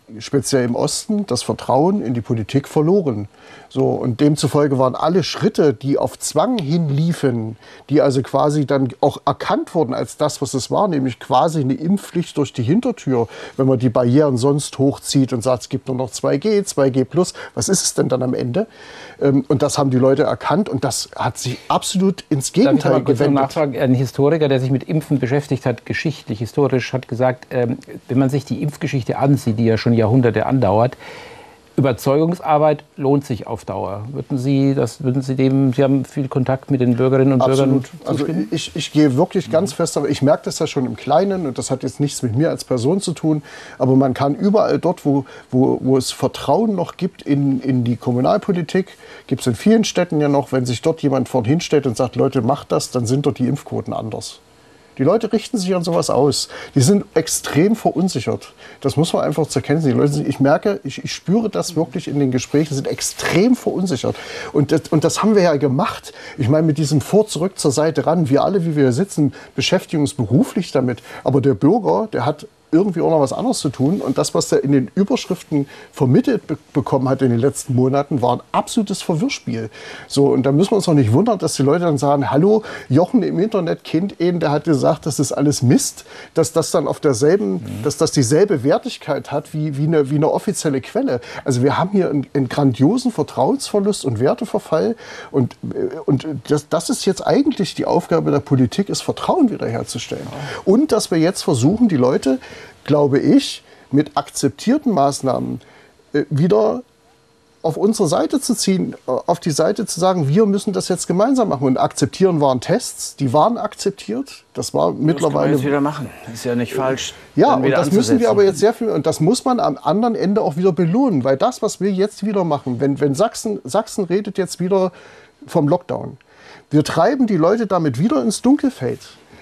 Speaker 3: speziell im Osten, das Vertrauen in die Politik verloren. So, und demzufolge waren alle Schritte, die auf Zwang hinliefen, die also quasi dann auch erkannt wurden als das, was es war, nämlich quasi eine Impfpflicht durch die Hintertür, wenn man die Barrieren sonst hochzieht und sagt, es gibt nur noch zwei G, zwei G plus, was ist es denn dann am Ende? Und das haben die Leute erkannt und das hat sich absolut ins Gegenteil
Speaker 1: Darf ich mal
Speaker 3: gewendet.
Speaker 1: Nachfragen? Ein Historiker, der sich mit Impfen beschäftigt hat, geschichtlich, historisch, hat gesagt, ähm, wenn man sich die Impfgeschichte ansieht, die ja schon Jahrhunderte andauert, Überzeugungsarbeit lohnt sich auf Dauer. Würden Sie, das, würden Sie dem, Sie haben viel Kontakt mit den Bürgerinnen und
Speaker 3: Absolut.
Speaker 1: Bürgern
Speaker 3: Also
Speaker 1: zustimmen?
Speaker 3: ich, ich gehe wirklich ganz fest, aber ich merke das ja schon im Kleinen und das hat jetzt nichts mit mir als Person zu tun, aber man kann überall dort, wo, wo, wo es Vertrauen noch gibt in, in die Kommunalpolitik, gibt es in vielen Städten ja noch, wenn sich dort jemand vorn hinstellt und sagt, Leute, macht das, dann sind dort die Impfquoten anders. Die Leute richten sich an sowas aus. Die sind extrem verunsichert. Das muss man einfach zur Kenntnis nehmen. Die Leute sind, ich merke, ich, ich spüre das wirklich in den Gesprächen, sind extrem verunsichert. Und das, und das haben wir ja gemacht. Ich meine, mit diesem Vor, zurück zur Seite ran. Wir alle, wie wir hier sitzen, beschäftigen uns beruflich damit. Aber der Bürger, der hat irgendwie auch noch was anderes zu tun. Und das, was er in den Überschriften vermittelt be bekommen hat in den letzten Monaten, war ein absolutes Verwirrspiel. So, und da müssen wir uns auch nicht wundern, dass die Leute dann sagen, hallo, Jochen im Internet kennt ihn, der hat gesagt, das ist alles Mist, dass das dann auf derselben, mhm. dass das dieselbe Wertigkeit hat wie, wie, eine, wie eine offizielle Quelle. Also wir haben hier einen, einen grandiosen Vertrauensverlust und Werteverfall. Und, und das, das ist jetzt eigentlich die Aufgabe der Politik, ist Vertrauen wiederherzustellen. Ja. Und dass wir jetzt versuchen, die Leute, glaube ich, mit akzeptierten Maßnahmen äh, wieder auf unsere Seite zu ziehen, äh, auf die Seite zu sagen, wir müssen das jetzt gemeinsam machen. Und akzeptieren waren Tests, die waren akzeptiert. Das war mittlerweile. Das kann man
Speaker 6: jetzt wieder machen. Ist ja nicht falsch.
Speaker 3: Ja, und das müssen wir aber jetzt sehr viel, und das muss man am anderen Ende auch wieder belohnen, weil das, was wir jetzt wieder machen, wenn, wenn Sachsen, Sachsen redet jetzt wieder vom Lockdown. Wir treiben die Leute damit wieder ins Dunkelfeld.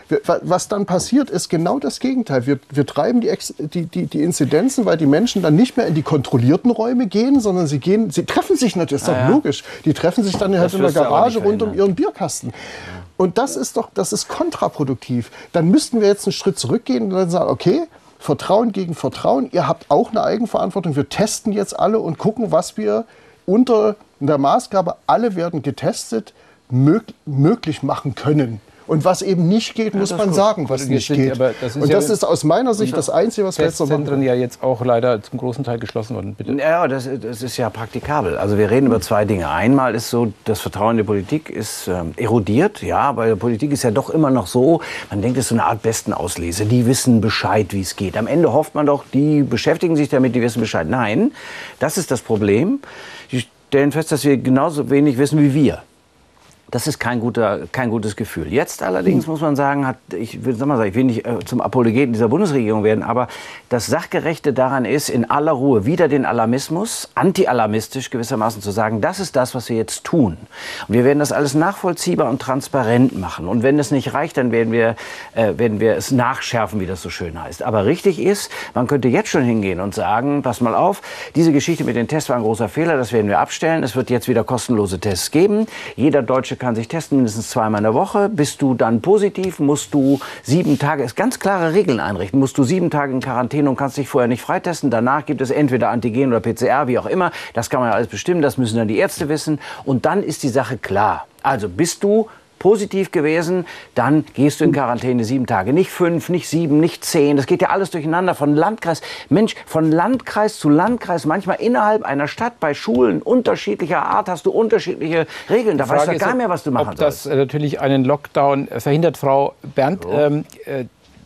Speaker 3: Was dann passiert, ist genau das Gegenteil. Wir, wir treiben die, die, die, die Inzidenzen, weil die Menschen dann nicht mehr in die kontrollierten Räume gehen, sondern sie gehen, sie treffen sich natürlich, das ist doch ja, ja. logisch. Die treffen sich dann halt in der Garage rund um ihren Bierkasten. Und das ist doch, das ist kontraproduktiv. Dann müssten wir jetzt einen Schritt zurückgehen und dann sagen, okay, Vertrauen gegen Vertrauen, ihr habt auch eine Eigenverantwortung. Wir testen jetzt alle und gucken, was wir unter der Maßgabe, alle werden getestet, mög möglich machen können. Und was eben nicht geht, muss ja, man gut. sagen, was nicht sind, geht. Das und das ja ist aus meiner Sicht das Einzige, was wir jetzt noch machen.
Speaker 1: Testzentren ja jetzt auch leider zum großen Teil geschlossen worden. Bitte.
Speaker 6: Ja, das, das ist ja praktikabel. Also wir reden über zwei Dinge. Einmal ist so, das Vertrauen in die Politik ist ähm, erodiert. Ja, weil die Politik ist ja doch immer noch so, man denkt, es ist so eine Art Bestenauslese. Die wissen Bescheid, wie es geht. Am Ende hofft man doch, die beschäftigen sich damit, die wissen Bescheid. Nein, das ist das Problem. Die stellen fest, dass wir genauso wenig wissen wie wir. Das ist kein, guter, kein gutes Gefühl. Jetzt allerdings muss man sagen, hat, ich, will, sag mal, ich will nicht äh, zum Apologeten dieser Bundesregierung werden, aber das Sachgerechte daran ist, in aller Ruhe wieder den Alarmismus, anti-alarmistisch gewissermaßen zu sagen, das ist das, was wir jetzt tun. Und wir werden das alles nachvollziehbar und transparent machen. Und wenn es nicht reicht, dann werden wir, äh, werden wir es nachschärfen, wie das so schön heißt. Aber richtig ist, man könnte jetzt schon hingehen und sagen, pass mal auf, diese Geschichte mit den Tests war ein großer Fehler, das werden wir abstellen. Es wird jetzt wieder kostenlose Tests geben. Jeder Deutsche kann sich testen, mindestens zweimal in der Woche. Bist du dann positiv, musst du sieben Tage, es ganz klare Regeln einrichten, musst du sieben Tage in Quarantäne und kannst dich vorher nicht freitesten. Danach gibt es entweder Antigen oder P C R, wie auch immer. Das kann man ja alles bestimmen, das müssen dann die Ärzte wissen. Und dann ist die Sache klar. Also bist du positiv gewesen, dann gehst du in Quarantäne sieben Tage. Nicht fünf, nicht sieben, nicht zehn. Das geht ja alles durcheinander von Landkreis. Mensch, von Landkreis zu Landkreis, manchmal innerhalb einer Stadt, bei Schulen unterschiedlicher Art hast du unterschiedliche Regeln. Da weißt du gar nicht mehr, was du machen sollst.
Speaker 1: Ob das äh, natürlich einen Lockdown verhindert, Frau Berndt. So. Ähm, äh,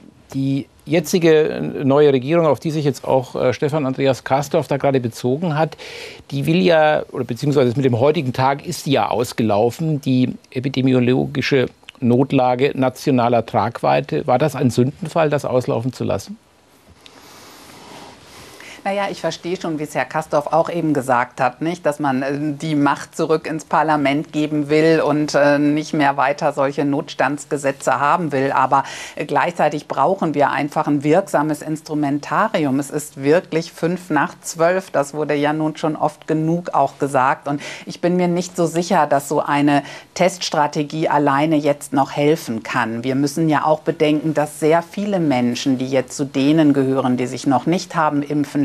Speaker 1: die jetzige neue Regierung, auf die sich jetzt auch äh, Stefan Andreas Kastorf da gerade bezogen hat, die will ja, oder beziehungsweise mit dem heutigen Tag ist die ja ausgelaufen, die epidemiologische Notlage nationaler Tragweite. War das ein Sündenfall, das auslaufen zu lassen?
Speaker 5: Naja, ich verstehe schon, wie es Herr Kastorf auch eben gesagt hat, nicht, dass man äh, die Macht zurück ins Parlament geben will und äh, nicht mehr weiter solche Notstandsgesetze haben will. Aber äh, gleichzeitig brauchen wir einfach ein wirksames Instrumentarium. Es ist wirklich fünf nach zwölf. Das wurde ja nun schon oft genug auch gesagt. Und ich bin mir nicht so sicher, dass so eine Teststrategie alleine jetzt noch helfen kann. Wir müssen ja auch bedenken, dass sehr viele Menschen, die jetzt zu denen gehören, die sich noch nicht haben impfen lassen,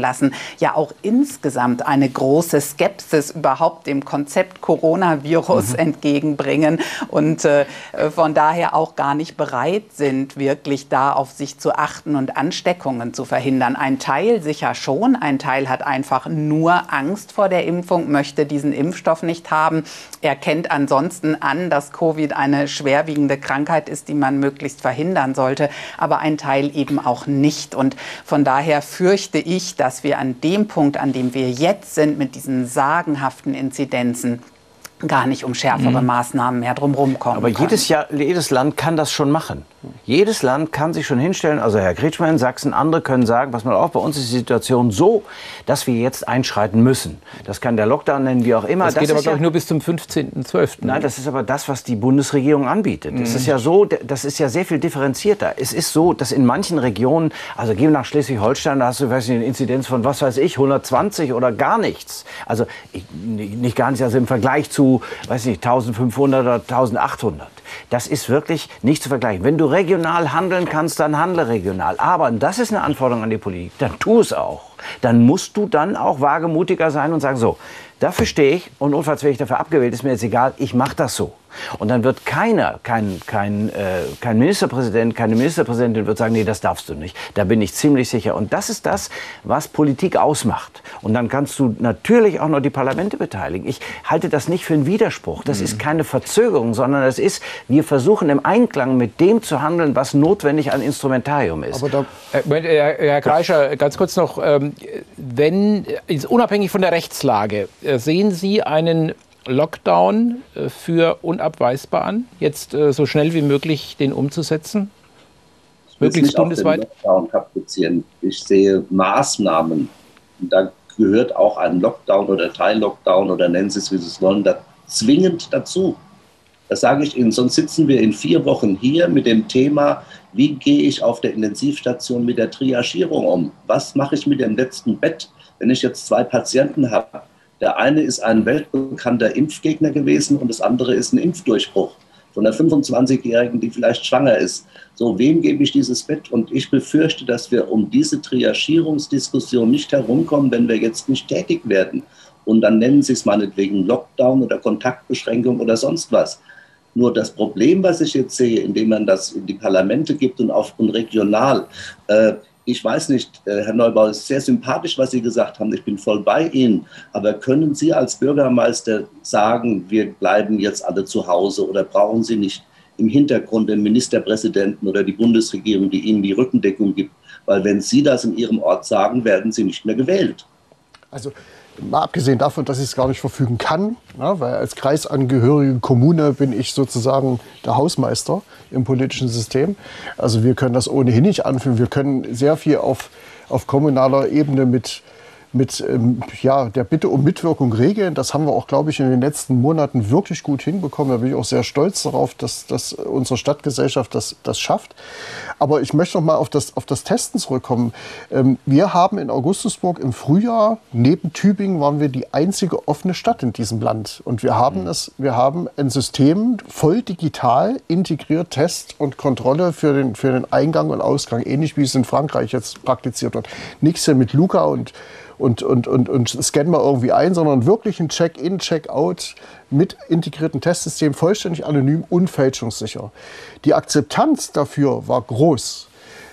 Speaker 5: lassen, ja auch insgesamt eine große Skepsis überhaupt dem Konzept Coronavirus mhm. entgegenbringen und äh, von daher auch gar nicht bereit sind, wirklich da auf sich zu achten und Ansteckungen zu verhindern. Ein Teil sicher schon, ein Teil hat einfach nur Angst vor der Impfung, möchte diesen Impfstoff nicht haben, erkennt ansonsten an, dass Covid eine schwerwiegende Krankheit ist, die man möglichst verhindern sollte, aber ein Teil eben auch nicht. Und von daher fürchte ich, dass wir an dem Punkt, an dem wir jetzt sind, mit diesen sagenhaften Inzidenzen, gar nicht um schärfere mhm. Maßnahmen mehr drumherum kommen
Speaker 6: Aber jedes, Jahr, jedes Land kann das schon machen. Jedes Land kann sich schon hinstellen, also Herr Kretschmer in Sachsen, andere können sagen, was man auch bei uns ist die Situation so, dass wir jetzt einschreiten müssen. Das kann der Lockdown nennen, wie auch immer.
Speaker 1: Das, das geht aber,
Speaker 6: ja,
Speaker 1: glaube ich, nur bis zum fünfzehnten zwölften
Speaker 6: Nein, das ist aber das, was die Bundesregierung anbietet. Mhm. Das ist ja so, das ist ja sehr viel differenzierter. Es ist so, dass in manchen Regionen, also gehen wir nach Schleswig-Holstein, da hast du, weiß nicht, eine Inzidenz von, was weiß ich, hundertzwanzig oder gar nichts. Also nicht gar nichts, also im Vergleich zu, weiß nicht, eintausendfünfhundert oder eintausendachthundert. Das ist wirklich nicht zu vergleichen. Wenn du regional handeln kannst, dann handle regional. Aber, und das ist eine Anforderung an die Politik, dann tu es auch. Dann musst du dann auch wagemutiger sein und sagen, so, dafür stehe ich und notfalls werde ich dafür abgewählt, ist mir jetzt egal, ich mache das so. Und dann wird keiner, kein, kein, äh, kein Ministerpräsident, keine Ministerpräsidentin wird sagen, nee, das darfst du nicht. Da bin ich ziemlich sicher. Und das ist das, was Politik ausmacht. Und dann kannst du natürlich auch noch die Parlamente beteiligen. Ich halte das nicht für einen Widerspruch. Das mhm. ist keine Verzögerung, sondern das ist, wir versuchen im Einklang mit dem zu handeln, was notwendig an Instrumentarium ist.
Speaker 1: Aber da, Herr, Herr Kreischer, ganz kurz noch, ähm, wenn, unabhängig von der Rechtslage, sehen Sie einen Lockdown für unabweisbar an, jetzt äh, so schnell wie möglich den umzusetzen?
Speaker 4: Ich will möglichst nicht bundesweit? Auf den Lockdown kaprizieren. Ich sehe Maßnahmen. Und da gehört auch ein Lockdown oder Teil-Lockdown oder nennen Sie es, wie Sie es wollen, da zwingend dazu. Das sage ich Ihnen. Sonst sitzen wir in vier Wochen hier mit dem Thema, wie gehe ich auf der Intensivstation mit der Triagierung um? Was mache ich mit dem letzten Bett, wenn ich jetzt zwei Patienten habe? Der eine ist ein weltbekannter Impfgegner gewesen und das andere ist ein Impfdurchbruch von einer fünfundzwanzigjährigen, die vielleicht schwanger ist. So, wem gebe ich dieses Bett? Und ich befürchte, dass wir um diese Triagierungsdiskussion nicht herumkommen, wenn wir jetzt nicht tätig werden. Und dann nennen Sie es meinetwegen Lockdown oder Kontaktbeschränkung oder sonst was. Nur das Problem, was ich jetzt sehe, indem man das in die Parlamente gibt und, auf, und regional, äh, ich weiß nicht, Herr Neubauer, es ist sehr sympathisch, was Sie gesagt haben. Ich bin voll bei Ihnen. Aber können Sie als Bürgermeister sagen, wir bleiben jetzt alle zu Hause oder brauchen Sie nicht im Hintergrund den Ministerpräsidenten oder die Bundesregierung, die Ihnen die Rückendeckung gibt? Weil wenn Sie das in Ihrem Ort sagen, werden Sie nicht mehr gewählt.
Speaker 3: Also mal abgesehen davon, dass ich es gar nicht verfügen kann, ja, weil als kreisangehörige Kommune bin ich sozusagen der Hausmeister im politischen System. Also wir können das ohnehin nicht anführen. Wir können sehr viel auf, auf kommunaler Ebene mit, mit ähm, ja, der Bitte um Mitwirkung regeln. Das haben wir auch, glaube ich, in den letzten Monaten wirklich gut hinbekommen. Da bin ich auch sehr stolz darauf, dass, dass unsere Stadtgesellschaft das, das schafft. Aber ich möchte noch mal auf das, auf das Testen zurückkommen. Ähm, wir haben in Augustusburg im Frühjahr, neben Tübingen, waren wir die einzige offene Stadt in diesem Land. Und wir haben, es, wir haben ein System voll digital integriert, Test und Kontrolle für den, für den Eingang und Ausgang. Ähnlich wie es in Frankreich jetzt praktiziert wird. Nichts hier mit Luca und Und, und, und, und scannen wir irgendwie ein, sondern wirklich ein Check-in, Check-out mit integriertem Testsystem, vollständig anonym und fälschungssicher. Die Akzeptanz dafür war groß.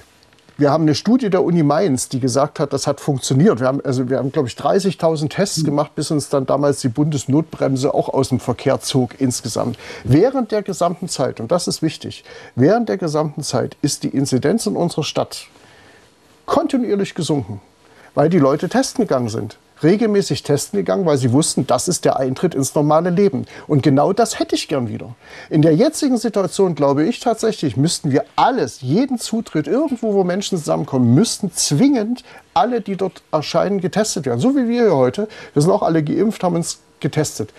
Speaker 3: Wir haben eine Studie der Uni Mainz, die gesagt hat, das hat funktioniert. Wir haben, also wir haben, glaube ich, dreißigtausend Tests gemacht, bis uns dann damals die Bundesnotbremse auch aus dem Verkehr zog insgesamt. Während der gesamten Zeit, und das ist wichtig, während der gesamten Zeit ist die Inzidenz in unserer Stadt kontinuierlich gesunken. Weil die Leute testen gegangen sind. Regelmäßig testen gegangen, weil sie wussten, das ist der Eintritt ins normale Leben. Und genau das hätte ich gern wieder. In der jetzigen Situation, glaube ich tatsächlich, müssten wir alles, jeden Zutritt, irgendwo, wo Menschen zusammenkommen, müssten zwingend alle, die dort erscheinen, getestet werden. So wie wir hier heute. Wir sind auch alle geimpft, haben uns getestet.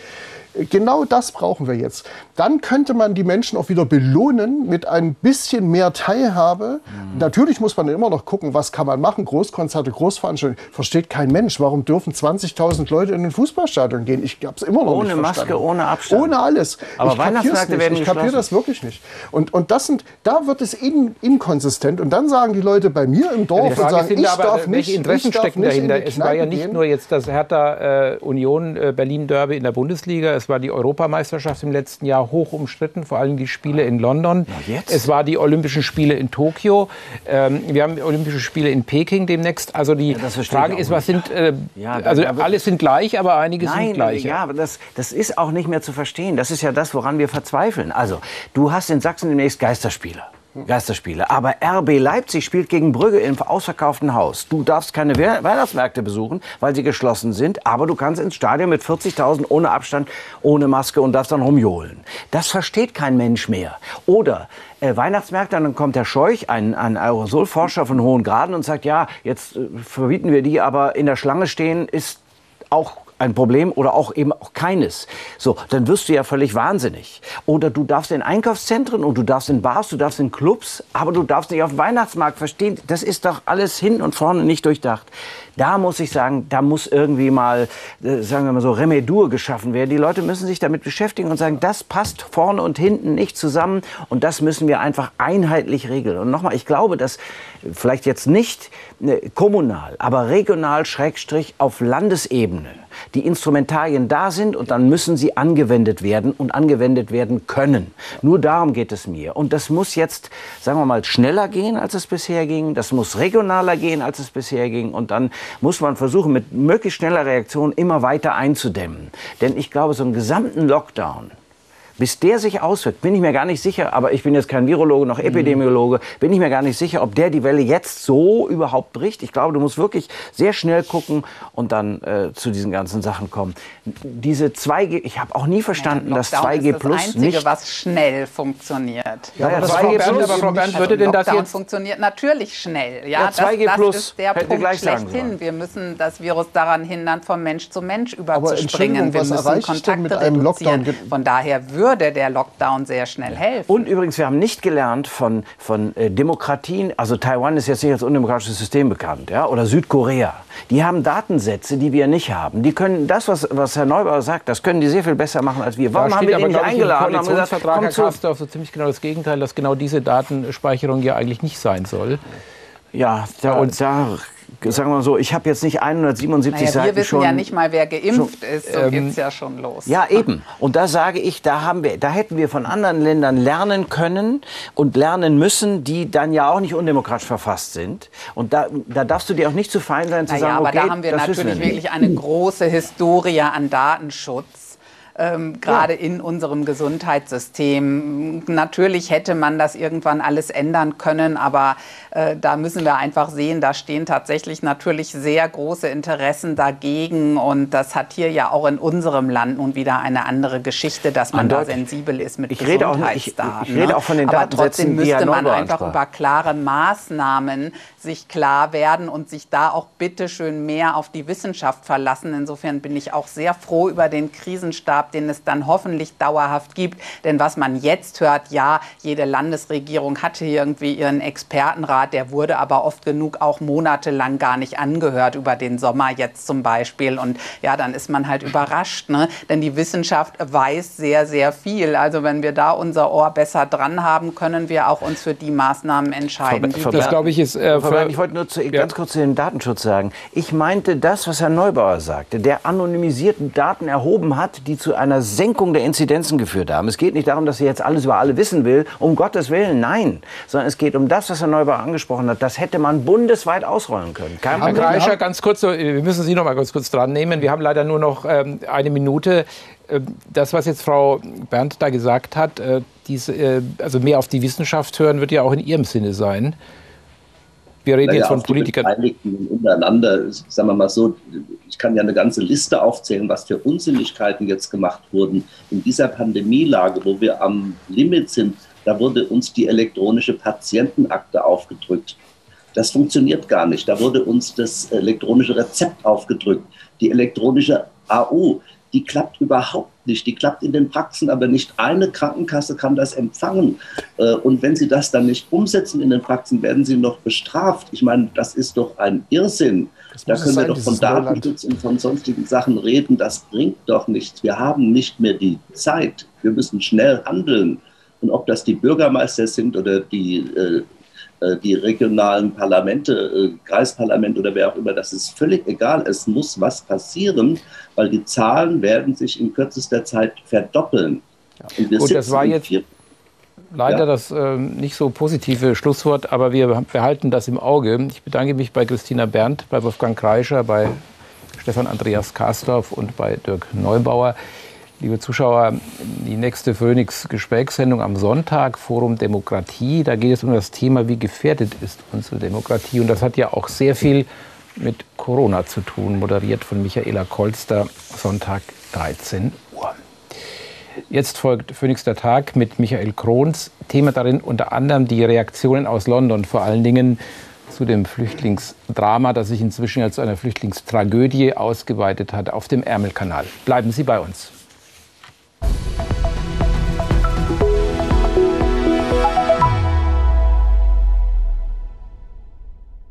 Speaker 3: Genau das brauchen wir jetzt. Dann könnte man die Menschen auch wieder belohnen mit ein bisschen mehr Teilhabe. Mhm. Natürlich muss man immer noch gucken, was kann man machen. Großkonzerte, Großveranstaltungen. Versteht kein Mensch. Warum dürfen zwanzigtausend Leute in ein Fußballstadion gehen? Ich habe es immer noch
Speaker 6: ohne
Speaker 3: nicht verstanden.
Speaker 6: Maske, ohne Abstand.
Speaker 3: Ohne alles.
Speaker 6: Aber
Speaker 3: ich
Speaker 6: Weihnachtsmärkte werden
Speaker 3: Ich kapiere das wirklich nicht. Und, und das sind, da wird es in, inkonsistent. Und dann sagen die Leute bei mir im Dorf,
Speaker 1: ja,
Speaker 3: und sagen, ich
Speaker 1: aber,
Speaker 3: darf nicht,
Speaker 1: welche Interessen
Speaker 3: ich darf
Speaker 1: stecken
Speaker 3: nicht
Speaker 1: dahinter? Es war ja nicht
Speaker 3: gehen.
Speaker 1: nur jetzt das Hertha äh, Union äh, Berlin Derby in der Bundesliga, es war die Europameisterschaft im letzten Jahr hoch umstritten, vor allem die Spiele in London. Es war die Olympischen Spiele in Tokio. Ähm, wir haben Olympische Spiele in Peking demnächst. Also die ja, Frage ist, was sind, äh, ja, also alle sind gleich, aber einige
Speaker 6: Nein,
Speaker 1: sind gleich.
Speaker 6: Ja, aber das, das ist auch nicht mehr zu verstehen. Das ist ja das, woran wir verzweifeln. Also, du hast in Sachsen demnächst Geisterspiele. Geisterspiele. Aber R B Leipzig spielt gegen Brügge im ausverkauften Haus. Du darfst keine We- Weihnachtsmärkte besuchen, weil sie geschlossen sind. Aber du kannst ins Stadion mit vierzigtausend ohne Abstand, ohne Maske und darfst dann rumjohlen. Das versteht kein Mensch mehr. Oder äh, Weihnachtsmärkte, dann kommt der Scheuch, ein, ein Aerosolforscher von hohen Graden und sagt, ja, jetzt äh, verbieten wir die, aber in der Schlange stehen ist auch ein Problem oder auch eben auch keines. So, dann wirst du ja völlig wahnsinnig. Oder du darfst in Einkaufszentren und du darfst in Bars, du darfst in Clubs, aber du darfst nicht auf dem Weihnachtsmarkt. Verstehen? Das ist doch alles hin und vorne nicht durchdacht. Da muss ich sagen, da muss irgendwie mal, äh, sagen wir mal so, Remedur geschaffen werden. Die Leute müssen sich damit beschäftigen und sagen, das passt vorne und hinten nicht zusammen und das müssen wir einfach einheitlich regeln. Und nochmal, ich glaube, dass vielleicht jetzt nicht äh, kommunal, aber regional, Schrägstrich auf Landesebene die Instrumentarien da sind und dann müssen sie angewendet werden und angewendet werden können. Nur darum geht es mir. Und das muss jetzt, sagen wir mal, schneller gehen, als es bisher ging. Das muss regionaler gehen, als es bisher ging. Und dann muss man versuchen, mit möglichst schneller Reaktion immer weiter einzudämmen. Denn ich glaube, so einen gesamten Lockdown, bis der sich auswirkt, bin ich mir gar nicht sicher, aber ich bin jetzt kein Virologe noch Epidemiologe, bin ich mir gar nicht sicher, ob der die Welle jetzt so überhaupt bricht. Ich glaube, du musst wirklich sehr schnell gucken und dann äh, zu diesen ganzen Sachen kommen. Diese zwei G, ich habe auch nie verstanden,
Speaker 5: ja,
Speaker 6: dass zwei G plus
Speaker 5: nicht... das Einzige,
Speaker 6: nicht,
Speaker 5: was schnell funktioniert.
Speaker 1: Ja, aber zwei G plus, aber Frau Bernd, würde denn das
Speaker 5: Lockdown
Speaker 1: jetzt...
Speaker 5: funktioniert natürlich schnell. Ja,
Speaker 6: ja, zwei G
Speaker 5: das,
Speaker 6: plus
Speaker 5: das ist der Punkt schlechthin. Wir müssen das Virus daran hindern, von Mensch zu Mensch überzuspringen. Wir müssen Kontakte reduzieren. Von daher würde der Lockdown sehr schnell helfen.
Speaker 6: Und übrigens, wir haben nicht gelernt von, von äh, Demokratien, also Taiwan ist jetzt nicht als undemokratisches System bekannt, ja, oder Südkorea. Die haben Datensätze, die wir nicht haben. Die können das, was, was Herr Neubauer sagt, das können die sehr viel besser machen als wir. Warum
Speaker 1: da
Speaker 6: haben wir den nicht
Speaker 1: aber,
Speaker 6: eingeladen?
Speaker 1: Im Koalitionsvertrag, Herr Kastorf, so ziemlich genau das Gegenteil, dass genau diese Datenspeicherung ja eigentlich nicht sein soll.
Speaker 6: Ja, da, und da... Sagen wir mal so, ich habe jetzt nicht hundertsiebenundsiebzig
Speaker 5: naja,
Speaker 6: Seiten
Speaker 5: wir wissen
Speaker 6: schon,
Speaker 5: ja nicht mal, wer geimpft
Speaker 6: schon,
Speaker 5: ist, so
Speaker 6: ähm,
Speaker 5: geht's ja schon los.
Speaker 6: Ja, eben. Und da sage ich, da, haben wir, da hätten wir von anderen Ländern lernen können und lernen müssen, die dann ja auch nicht undemokratisch verfasst sind. Und da, da darfst du dir auch nicht zu fein sein, zu
Speaker 5: naja,
Speaker 6: sagen,
Speaker 5: aber
Speaker 6: okay,
Speaker 5: da haben wir
Speaker 6: das
Speaker 5: natürlich
Speaker 6: wir
Speaker 5: wirklich eine große Historie an Datenschutz. Ähm, gerade ja. in unserem Gesundheitssystem. Natürlich hätte man das irgendwann alles ändern können, aber äh, da müssen wir einfach sehen, da stehen tatsächlich natürlich sehr große Interessen dagegen und das hat hier ja auch in unserem Land nun wieder eine andere Geschichte, dass man da sensibel ist mit
Speaker 6: ich rede
Speaker 5: Gesundheitsdaten.
Speaker 6: Auch, ich, ich rede auch von den
Speaker 5: aber trotzdem müsste man einfach
Speaker 6: ansprach.
Speaker 5: über klare Maßnahmen sich klar werden und sich da auch bitteschön mehr auf die Wissenschaft verlassen. Insofern bin ich auch sehr froh über den Krisenstab, den es dann hoffentlich dauerhaft gibt. Denn was man jetzt hört, ja, jede Landesregierung hatte irgendwie ihren Expertenrat, der wurde aber oft genug auch monatelang gar nicht angehört über den Sommer jetzt zum Beispiel. Und ja, dann ist man halt überrascht, ne? Denn die Wissenschaft weiß sehr, sehr viel. Also wenn wir da unser Ohr besser dran haben, können wir auch uns für die Maßnahmen entscheiden.
Speaker 1: Ver das glaube ich ist... Äh,
Speaker 6: ich wollte nur zu, ja. ganz kurz zu dem Datenschutz sagen. Ich meinte das, was Herr Neubauer sagte, der anonymisierten Daten erhoben hat, die zu einer Senkung der Inzidenzen geführt haben. Es geht nicht darum, dass er jetzt alles über alle wissen will, um Gottes Willen, nein. Sondern es geht um das, was Herr Neubauer angesprochen hat. Das hätte man bundesweit ausrollen können. Kein
Speaker 1: Herr Kreischer, ganz kurz, wir müssen Sie noch mal ganz kurz dran nehmen. Wir haben leider nur noch ähm, eine Minute. Das, was jetzt Frau Berndt da gesagt hat, äh, diese, äh, also mehr auf die Wissenschaft hören, wird ja auch in Ihrem Sinne sein. Wir reden naja, jetzt von Politikern.
Speaker 4: Die Beteiligten untereinander, sagen wir mal so, ich kann ja eine ganze Liste aufzählen, was für Unsinnigkeiten jetzt gemacht wurden. In dieser Pandemielage, wo wir am Limit sind, da wurde uns die elektronische Patientenakte aufgedrückt. Das funktioniert gar nicht. Da wurde uns das elektronische Rezept aufgedrückt, die elektronische A U. die klappt überhaupt nicht. Die klappt in den Praxen, aber nicht eine Krankenkasse kann das empfangen. Und wenn sie das dann nicht umsetzen in den Praxen, werden sie noch bestraft. Ich meine, das ist doch ein Irrsinn. Da können wir doch von Datenschutz und von sonstigen Sachen reden. Das bringt doch nichts. Wir haben nicht mehr die Zeit. Wir müssen schnell handeln. Und ob das die Bürgermeister sind oder die, äh, die regionalen Parlamente, äh, Kreisparlamente oder wer auch immer, das ist völlig egal. Es muss was passieren, weil die Zahlen werden sich in kürzester Zeit verdoppeln.
Speaker 1: Ja. Und wir Gut, das war jetzt leider ja. das äh, nicht so positive Schlusswort, aber wir behalten das im Auge. Ich bedanke mich bei Christina Berndt, bei Wolfgang Kreischer, bei Stefan Andreas Karsdorf und bei Dirk Neubauer. Liebe Zuschauer, die nächste Phoenix-Gesprächssendung am Sonntag, Forum Demokratie. Da geht es um das Thema, wie gefährdet ist unsere Demokratie. Und das hat ja auch sehr viel mit Corona zu tun, moderiert von Michaela Kolster, Sonntag dreizehn Uhr. Jetzt folgt Phoenix der Tag mit Michael Krohns. Thema darin unter anderem die Reaktionen aus London, vor allen Dingen zu dem Flüchtlingsdrama, das sich inzwischen als eine Flüchtlingstragödie ausgeweitet hat auf dem Ärmelkanal. Bleiben Sie bei uns.